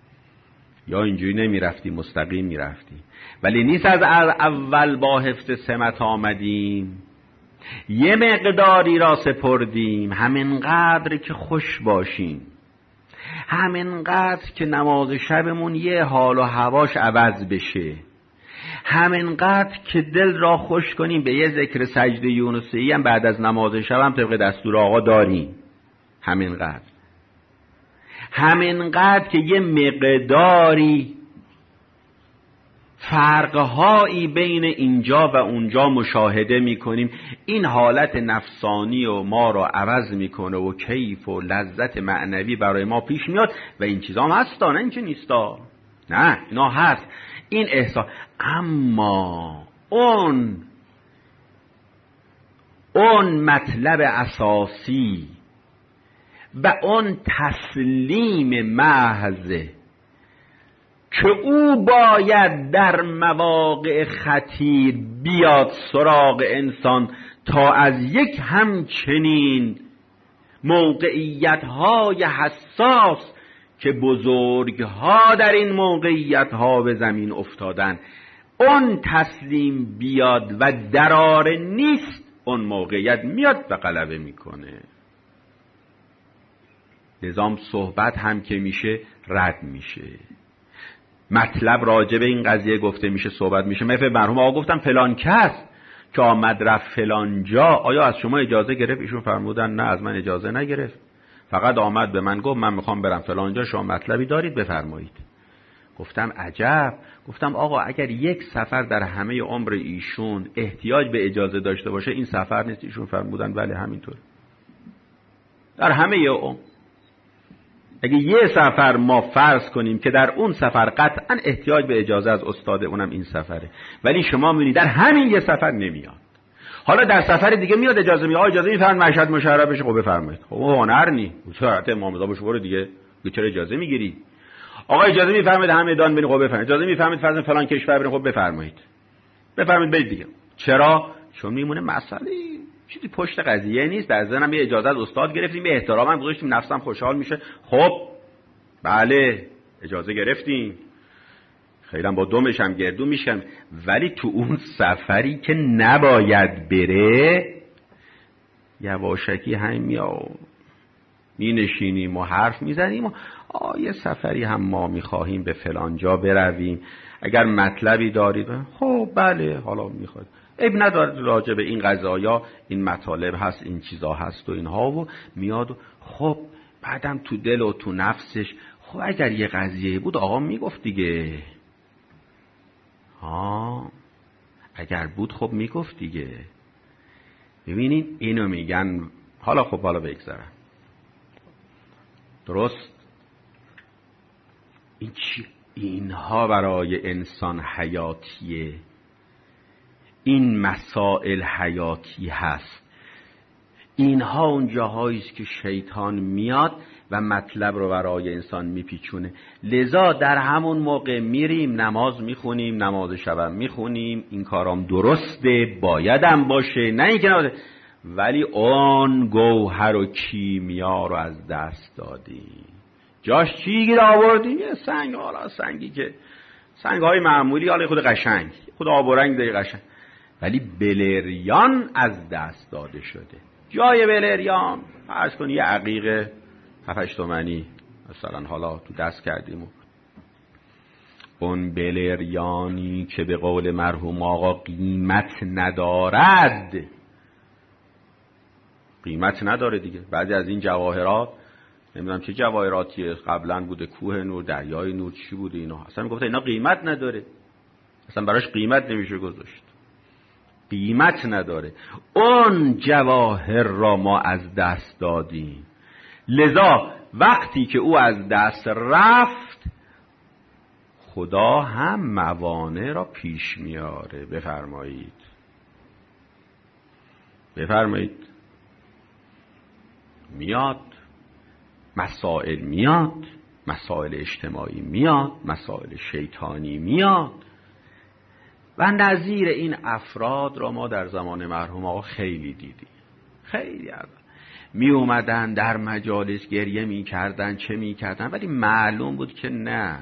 S1: یا اینجوری نمیرفتیم، مستقیم میرفتیم. ولی نیست از اول با حفظ سمت آمدیم، یه مقداری را سپردیم، همینقدر که خوش باشیم، همینقدر که نماز شبمون یه حال و هواش عوض بشه، همینقدر که دل را خوش کنیم. به یه ذکر سجده یونسی هم بعد از نماز شب هم طبق دستور آقا داریم. همینقدر که یه مقداری فرقهایی بین اینجا و اونجا مشاهده میکنیم، این حالت نفسانی و ما را عوض میکنه و کیف و لذت معنوی برای ما پیش میاد. و این چیزا هم هستا، نه اینکه نیستا، نه اینا هست، این احساس. اما اون مطلب اساسی و اون تسلیم محض که او باید در مواقع خطیر بیاد سراغ انسان تا از یک همچنین موقعیت‌های حساس که بزرگ‌ها در این موقعیت‌ها به زمین افتادن، اون تسلیم بیاد و دراره نیست، اون موقعیت میاد و غلبه میکنه. نظام صحبت هم که میشه رد میشه. مطلب راجع به این قضیه گفته میشه، صحبت میشه. مثل مرحوم آقا گفتم فلان کس که آمد رفت فلان جا، آیا از شما اجازه گرفت؟ ایشون فرمودن نه، از من اجازه نگرفت، فقط آمد به من گفت من میخوام برم فلان جا، شما مطلبی دارید بفرمایید. گفتم عجب. گفتم آقا اگر یک سفر در همه عمر ایشون احتیاج به اجازه داشته باشه این سفر نیست؟ ایشون فرمودن بله همینطور، در همه عمر. اگه یه سفر ما فرض کنیم که در اون سفر قطعا احتیاج به اجازه از استاد، اونم این سفره، ولی شما میبینید در همین یه سفر نمیاد، حالا در سفر دیگه میاد اجازه میاد، اجازه میفرمایید مشهد مشرف بشه، خب بفرمایید. خب هنر نی سرعت امام رضا بشه برو دیگه، چرا اجازه میگیری؟ آقا اجازه میفرمایید همدان برید، خب بفرمایید. اجازه میفرمایید فرض فلان کشور برید، خب بفرمایید برید دیگه. چرا؟ چون میمونه مسئله چیزی پشت قضیه نیست، در ذهنم یه اجازه از استاد گرفتیم، یه احترامم گذاشتیم، نفسم خوشحال میشه، خب بله اجازه گرفتیم، خیلی با دومش هم گردو میشم. ولی تو اون سفری که نباید بره یواشکی همین می نشینیم و حرف میزنیم و یه سفری هم ما میخواهیم به فلان جا برویم، اگر مطلبی دارید خب بله حالا میخواید، عیب نداره راجع به این قضایا این مطالب هست، این چیزا هست و اینها، و میاد خب بعدم تو دل و تو نفسش خب اگر یه قضیه بود آقا میگفت دیگه، اگر بود خب میگفت دیگه. ببینید اینو میگن حالا خب حالا بگذارم درست، اینها برای انسان حیاتیه، این مسائل حیاتی هست، اینها اون جاهایی است که شیطان میاد و مطلب رو برای انسان میپیچونه. لذا در همون موقع میریم نماز میخونیم، نماز شبم میخونیم، این کارام درسته بایدم باشه، نه اینکه نباشه، ولی اون گوهر و کیمیا رو از دست دادیم. جاش چی گیر آوردیم؟ یه سنگ، حالا سنگی که سنگ‌های معمولی، حالا خود قشنگ، خود آب و رنگ داره قشنگ، ولی بلریان از دست داده شده. جای بلریان فرض کن یه عقیق 7-8 تومانی مثلا حالا تو دست کردیم، اون بلریانی که به قول مرحوم آقا قیمت ندارد، قیمت نداره دیگه. بعضی از این جواهرات نمیدونم چه جواهراتیه، قبلا بوده کوه نور، دریای نور، چی بوده اینا، اصلا میگفت اینا قیمت نداره، اصلا براش قیمت نمیشه گذاشت، قیمت نداره. اون جواهر را ما از دست دادیم، لذا وقتی که او از دست رفت خدا هم موانع را پیش میاره. بفرمایید میاد مسائل، میاد مسائل اجتماعی، میاد مسائل شیطانی میاد، و نظیر این افراد را ما در زمان مرحوم آقا خیلی دیدیم. خیلی می اومدن در مجالس گریه می کردن، چه می کردن، ولی معلوم بود که نه.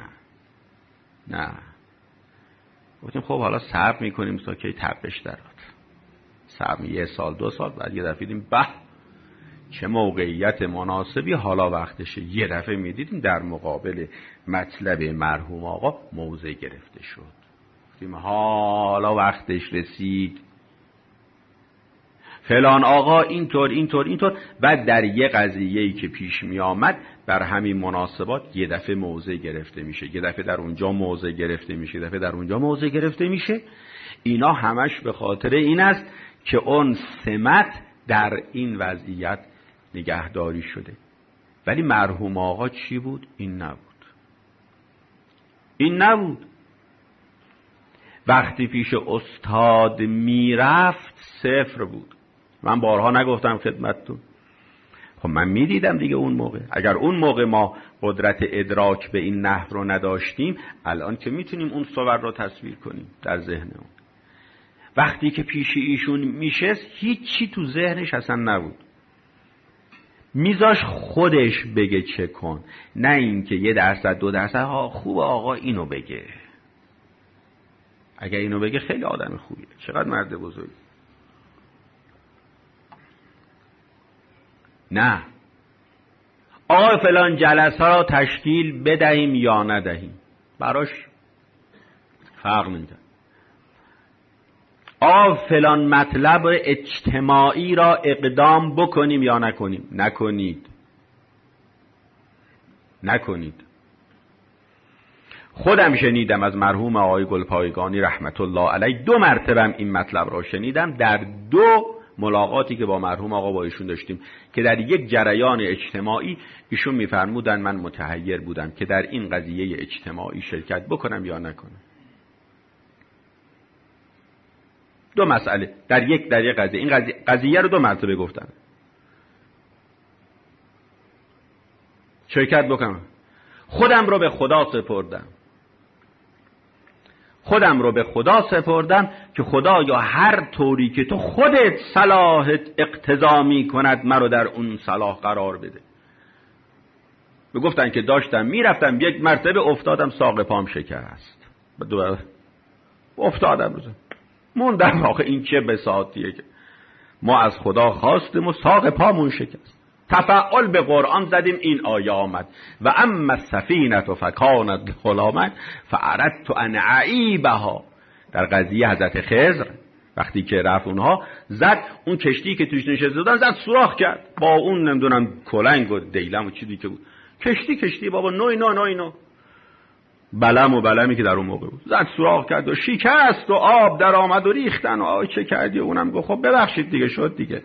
S1: گفتیم خب حالا صبر می کنیم تا که تپش درات، صبر 1 سال 2 سال، بعد یه دفعه دیدیم به چه موقعیت مناسبی، حالا وقتشه. یه دفعه می دیدیم در مقابل مطلب مرحوم آقا موضع گرفته شد، گفتیم حالا وقتش رسید، فلان آقا اینطور. بعد در یه قضیه‌ای که پیش می آمد بر همین مناسبات یه دفعه موضع گرفته میشه، یه دفعه در اونجا موضع گرفته میشه، یه دفعه در اونجا موضع گرفته میشه. اینا همش به خاطر این است که اون سمت در این وضعیت نگهداری شده. ولی مرحوم آقا چی بود؟ این نبود. وقتی پیش استاد میرفت 0 بود. من بارها نگفتم خدمتتون؟ خب من میدیدم دیگه اون موقع. اگر اون موقع ما قدرت ادراک به این نحو رو نداشتیم، الان که میتونیم اون صور رو تصویر کنیم در ذهنمون. وقتی که پیش ایشون میشست هیچی تو ذهنش اصلا نبود، میذاش خودش بگه چه کن، نه اینکه 1% 2% خوب آقا اینو بگه. اگر اینو بگه خیلی آدم خوبیه، چقدر مرد بزرگی. نه آقا فلان جلسه را تشکیل بدهیم یا ندهیم، براش فرق نمی‌کنه. فلان مطلب اجتماعی را اقدام بکنیم یا نکنیم. نکنید. خودم شنیدم از مرحوم آقای گلپایگانی رحمت الله علیه، 2 مرتبه این مطلب را شنیدم در 2 ملاقاتی که با مرحوم آقا با ایشون داشتیم که در یک جریان اجتماعی ایشون میفرمودن من متحیر بودم که در این قضیه اجتماعی شرکت بکنم یا نکنم. 2 مسئله در یک قضیه. این قضیه رو 2 مرتبه گفتن شرکت بکنم. خودم رو به خدا سپردم که خدایا هر طوری که تو خودت صلاحت اقتضا می کند مرا در اون صلاح قرار بده. گفتن که داشتم میرفتم، 1 مرتبه افتادم، ساق پام شکست. افتادم روزه موندم. آخه این چه بساطیه که ما از خدا خواستیم و ساق پامون شکست. تفعل به قرآن زدیم، این آیه آمد و اما السفینه فکانت غلاما فاردت ان اعیبها. در قضیه حضرت خضر وقتی که رفت اونها زد، اون کشتی که توش نشسته بودن زد سوراخ کرد با اون نمیدونم کلنگ و دیلم و چیزی که بود. کشتی بابا نو بلمی که در اون موقع بود زد سوراخ کرد و شکست و آب در آمد و ریختن و چه کردی؟ اونم گفت خب ببخشید دیگه، شد دیگه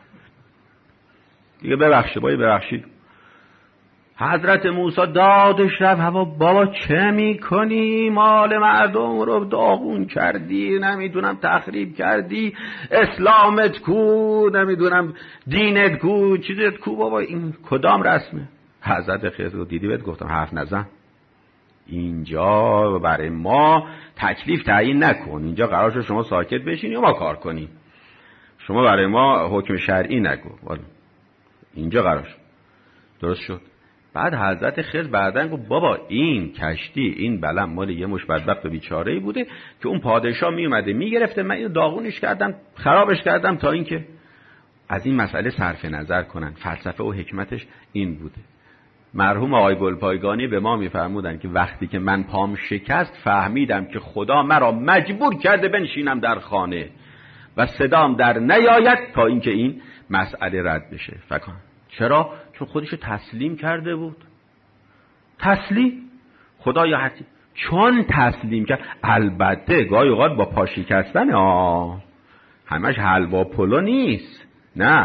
S1: ببخشید. حضرت موسی دادش رفت هوا، بابا چه میکنی؟ مال مردم رو داغون کردی، نمیدونم تخریب کردی، اسلامت کو، نمیدونم دینت کو، چیزت کو، بابا این کدام رسمه؟ حضرت خضر رو دیدی بهت گفتم حرف نزن، اینجا برای ما تکلیف تعیین نکن، اینجا قرار شد شما ساکت بشین یا ما کار کنیم، شما برای ما حکم شرعی نگو، اینجا قرار شد. درست شد. بعد حضرت خضر بعدن گفت بابا این کشتی، این بلم مال یه مش بدبخت بیچاره‌ای بوده که اون پادشاه می اومده میگرفته، من اینو داغونش کردم، خرابش کردم تا اینکه از این مسئله صرف نظر کنن. فلسفه و حکمتش این بوده. مرحوم آقای گلپایگانی به ما میفرمودن که وقتی که من پام شکست فهمیدم که خدا مرا مجبور کرده بنشینم در خانه و صدام در نیاید تا اینکه این مسئله رد بشه. فکر چرا؟ چون خودشو تسلیم کرده بود. تسلیم خدایا حتی چون تسلیم کرد، البته گاهی اوقات با پا شکستن، همش حلوا پلو نیست، نه.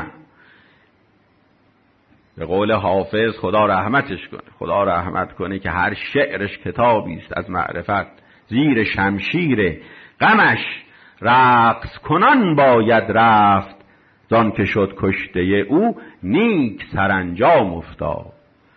S1: به قول حافظ خدا رحمت کنه که هر شعرش کتابی است از معرفت، زیر شمشیر غمش رقص کنان باید رفت، زان که شد کشته او نیک سرانجام افتاد.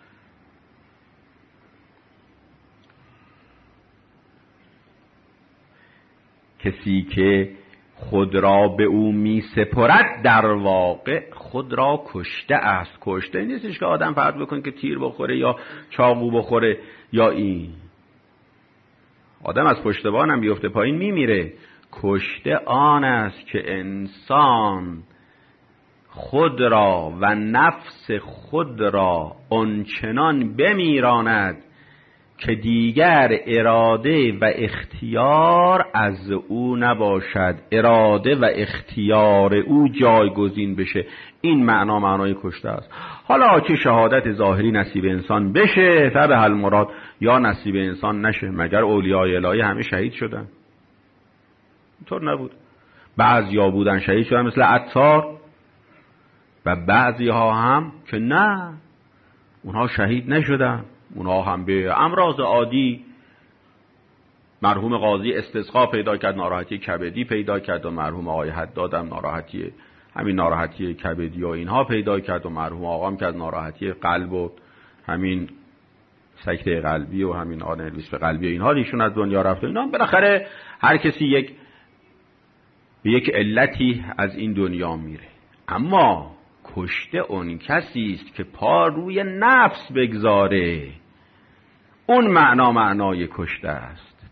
S1: کسی که خود را به او می سپرد در واقع خود را کشته است. کشته نیستش که آدم فرض بکنه که تیر بخوره یا چاقو بخوره یا این، آدم از پشتبان هم بیفته پایین میمیره. کشته آن است که انسان خود را و نفس خود را آنچنان بمیراند که دیگر اراده و اختیار از او نباشد، اراده و اختیار او جایگزین بشه. این معنای کشته است. حالا چه شهادت ظاهری نصیب انسان بشه فبه المراد، یا نصیب انسان نشه. مگر اولیای الهی همه شهید شدن؟ اینطور نبود. بعضیا بودن شهید شدن مثل عطار و بعضی ها هم که نه، اونها شهید نشدن، اونها هم به امراض عادی. مرحوم قاضی استسقا پیدا کرد، ناراحتی کبدی پیدا کرد، و مرحوم آقای حداد هم ناراحتی کبدی و اینها پیدا کرد، و مرحوم آقا هم کرد ناراحتی قلب و همین سکته قلبی و همین نویس قلبی و اینها، ایشون از دنیا رفت. اینا بالاخره هر کسی به یک علتی از این دنیا میره. اما کشته اون کسی است که پا روی نفس بگذاره. اون معنای کشته است.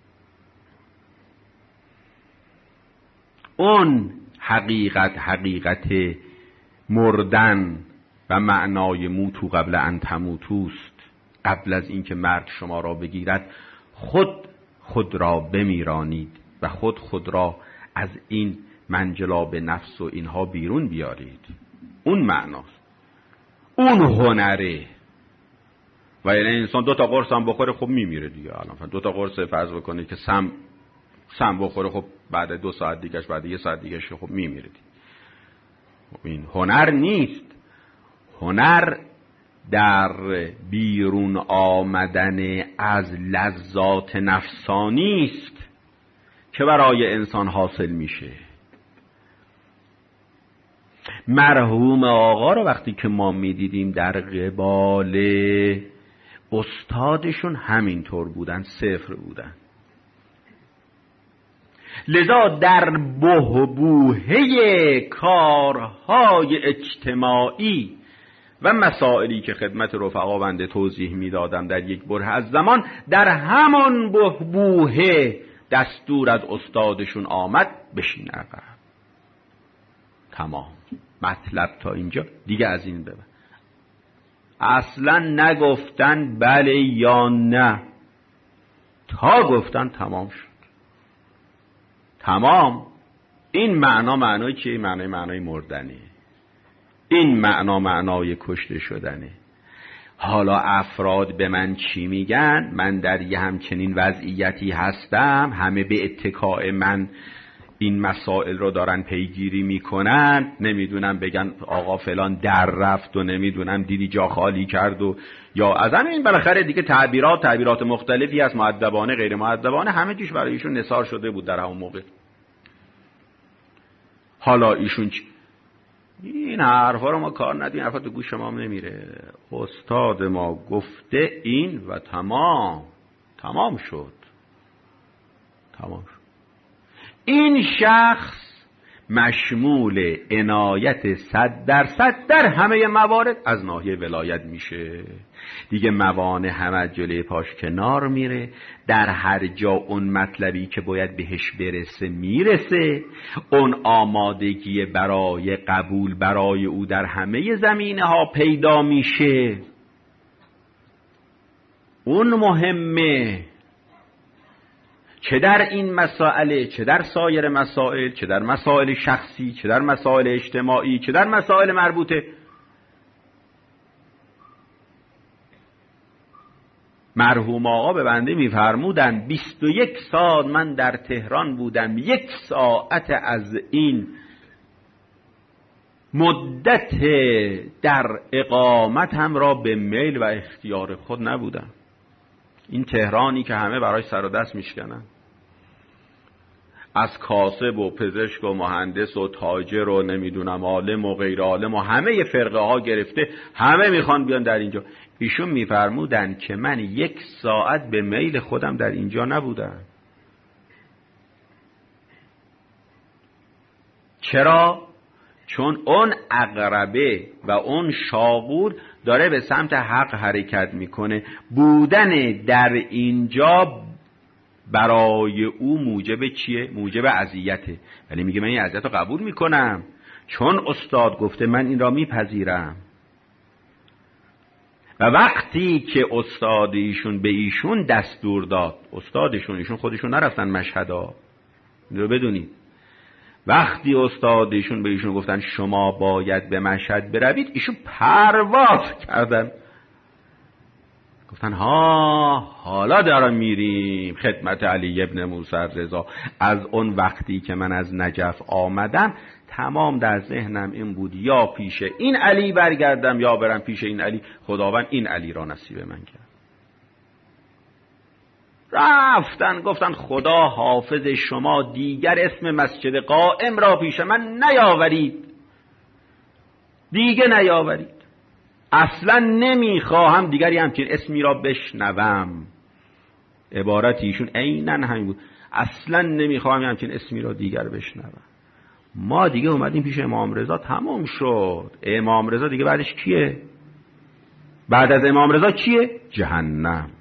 S1: اون حقیقت مردن و معنای موتو قبل ان تموتوست. قبل از اینکه مرگ شما را بگیرد خود را بمیرانید و خود را از این منجلاب نفس و اینها بیرون بیارید. اون معناست، اون هنره. و یعنی انسان 2 تا قرص هم بخوره خب میمیره دیگه. الان 2 تا قرص فرض بکنید که سم بخوره، خب بعد 2 ساعت دیگهش، بعد 1 ساعت دیگهش خب میمیره دیگه. این هنر نیست. هنر در بیرون آمدن از لذات نفسانی است که برای انسان حاصل میشه. مرحوم آقا رو وقتی که ما میدیدیم در قبال استادشون همینطور بودن، صفر بودن. لذا در بحبوحه کارهای اجتماعی و مسائلی که خدمت رفقا بنده توضیح میدادم در یک بره از زمان، در همان بحبوحه دستور از استادشون آمد بشین عقب. تمام. مطلب تا اینجا دیگه. از این ببر اصلا نگفتن بله یا نه، تا گفتن تمام شد. تمام. این معنای چیه؟ معنای مردنه. این معنای کشته شدنه. حالا افراد به من چی میگن؟ من در یه همچنین وضعیتی هستم، همه به اتکاء من این مسائل رو دارن پیگیری میکنن، نمیدونم بگن آقا فلان در رفت و نمیدونم دیدی جا خالی کرد و یا از همین بالاخره دیگه تعبیرات مختلفی از مؤدبانه غیر مؤدبانه همه چیش برای ایشون نثار شده بود در همون موقع. حالا ایشون این حرفا رو ما کار ندیم، حرفا تو گوش ما نمیره. استاد ما گفته این و تمام شد. این شخص مشمول عنایت 100% در همه موارد از ناحیه ولایت میشه دیگه. موانع همه جلوی پاش کنار میره، در هر جا اون مطلبی که باید بهش برسه میرسه، اون آمادگی برای قبول برای او در همه زمینه ها پیدا میشه. اون مهمه، چه در این مسائل، چه در سایر مسائل، چه در مسائل شخصی، چه در مسائل اجتماعی، چه در مسائل مربوطه. مرحوم آقا به بنده میفرمودن 21 سال من در تهران بودم، 1 ساعت از این مدت در اقامت هم را به میل و اختیار خود نبودم. این تهرانی که همه براش سر و دست میشکنن، از کاسب و پزشک و مهندس و تاجر و نمیدونم عالم و غیر عالم و همه فرقه ها گرفته، همه میخوان بیان در اینجا. ایشون میفرمودن که من 1 ساعت به میل خودم در اینجا نبودم. چرا؟ چون اون عقربه و اون شاغول داره به سمت حق حرکت میکنه. بودن در اینجا برای او موجب چیه؟ موجب اذیته. ولی میگه من این اذیت رو قبول میکنم چون استاد گفته، من این را میپذیرم. و وقتی که استاد ایشون به ایشون دستور داد، استادشون، ایشون خودشون نرفتن مشهدا، رو بدونید، وقتی استادشون به ایشون گفتن شما باید به مشهد بروید، ایشون پرواز کردن، گفتن حالا دارم میریم خدمت علی ابن موسی رضا. از اون وقتی که من از نجف آمدم تمام در ذهنم این بود یا پیش این علی برگردم یا برم پیش این علی. خداوند این علی را نصیب من کرد. رفتن گفتن خدا حافظ شما دیگر اسم مسجد قائم را پیش من نیاورید، دیگه نیاورید. اصلا نمیخواهم دیگری همچین اسمی را بشنوم. عبارت ایشون عیناً همین بود، اصلا نمیخواهم همچین اسمی را دیگر بشنوم. ما دیگه اومدیم پیش امام رضا، تمام شد. امام رضا دیگه بعدش کیه؟ بعد از امام رضا کیه؟ جهنم.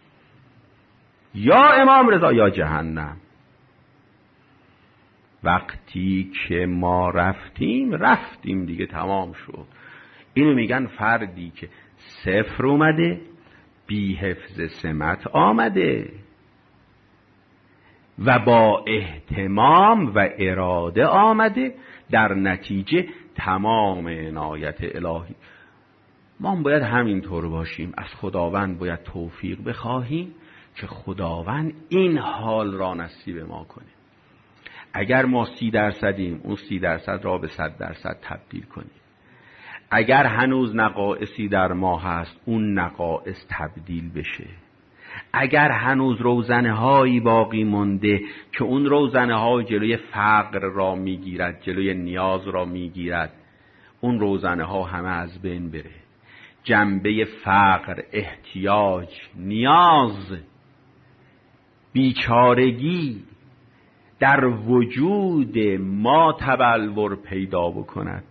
S1: یا امام رضا یا جهنم. وقتی که ما رفتیم دیگه تمام شد. اینو میگن فردی که صفر اومده، بی حفظ سمت آمده. و با اهتمام و اراده آمده، در نتیجه تمام عنایت الهی. ما باید همینطور باشیم، از خداوند باید توفیق بخواهیم که خداوند این حال را نصیب ما کنه. اگر ما 30%یم، اون 30% را به 100% تبدیل کنیم. اگر هنوز نقائصی در ما هست، اون نقائص تبدیل بشه. اگر هنوز روزنه هایی باقی مونده که اون روزنه ها جلوی فقر را میگیرد، جلوی نیاز را میگیرد، اون روزنه ها همه از بین بره. جنبه فقر، احتیاج، نیاز، بیچارگی در وجود ما تبلور پیدا بکند،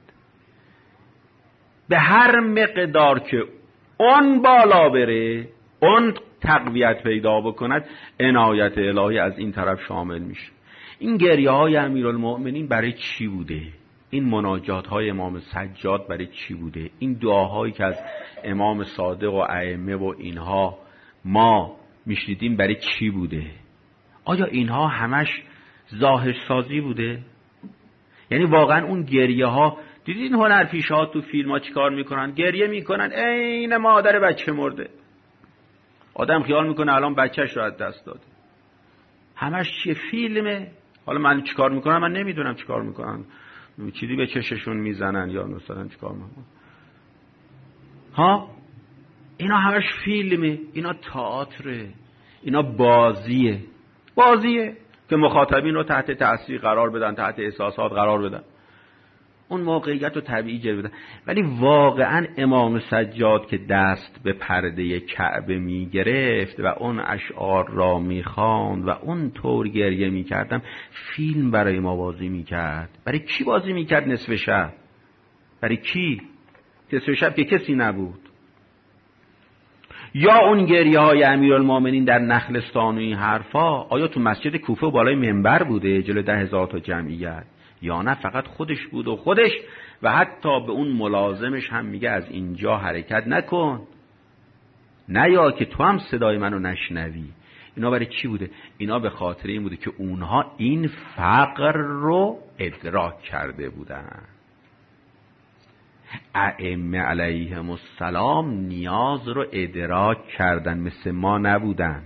S1: به هر مقدار که اون بالا بره، اون تقویت پیدا بکند، عنایت الهی از این طرف شامل میشه. این گریه های امیرالمؤمنین برای چی بوده؟ این مناجات های امام سجاد برای چی بوده؟ این دعاهایی که از امام صادق و ائمه و اینها ما میشنیدیم برای چی بوده؟ آیا اینها همش ظاهر سازی بوده؟ یعنی واقعا اون گریه ها، دیدین این هنرپیشه‌ها تو فیلم ها چیکار میکنن؟ گریه میکنن عین مادر بچه مرده. آدم خیال میکنه الان بچهش رو از دست داده. همش چیه؟ فیلمه. حالا من چیکار میکنم؟ من نمیدونم چیکار میکنن، چیزی به چششون میزنن یا مثلا چیکار میکنن. ها اینا همش فیلمه، اینا تئاتره، اینا بازیه که مخاطبین رو تحت تأثیر قرار بدن، تحت احساسات قرار بدن، اون موقعیت رو طبیعی جلوه بدن. ولی واقعا امام سجاد که دست به پرده کعبه میگرفت و اون اشعار را میخواند و اون طور گریه میکردم، فیلم برای ما بازی میکرد. برای کی بازی میکرد نصف شب؟ برای کی؟ نصف شب که کسی نبود. یا اون گریه های امیرالمومنین در نخلستان و این حرفا، آیا تو مسجد کوفه و بالای منبر بوده جلو 10,000 تا جمعیت؟ یا نه فقط خودش بود و خودش و حتی به اون ملازمش هم میگه از اینجا حرکت نکن، نه یا که تو هم صدای منو نشنوی. اینا برای چی بوده؟ اینا به خاطر این بوده که اونها این فقر رو ادراک کرده بودن. ائمه علیهم السلام نیاز رو ادراک کردن، مثل ما نبودن.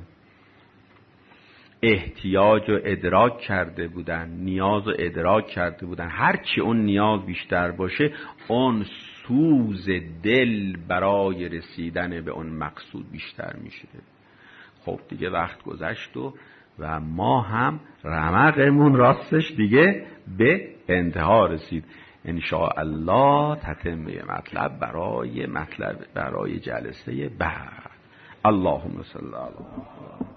S1: احتیاج رو ادراک کرده بودن، نیاز رو ادراک کرده بودن. هرچی اون نیاز بیشتر باشه، اون سوز دل برای رسیدن به اون مقصود بیشتر میشه. خب دیگه وقت گذشت و ما هم رمقمون راستش دیگه به انتها رسید. انشاءالله تتمه مطلب برای جلسه بعد. اللهم صل علی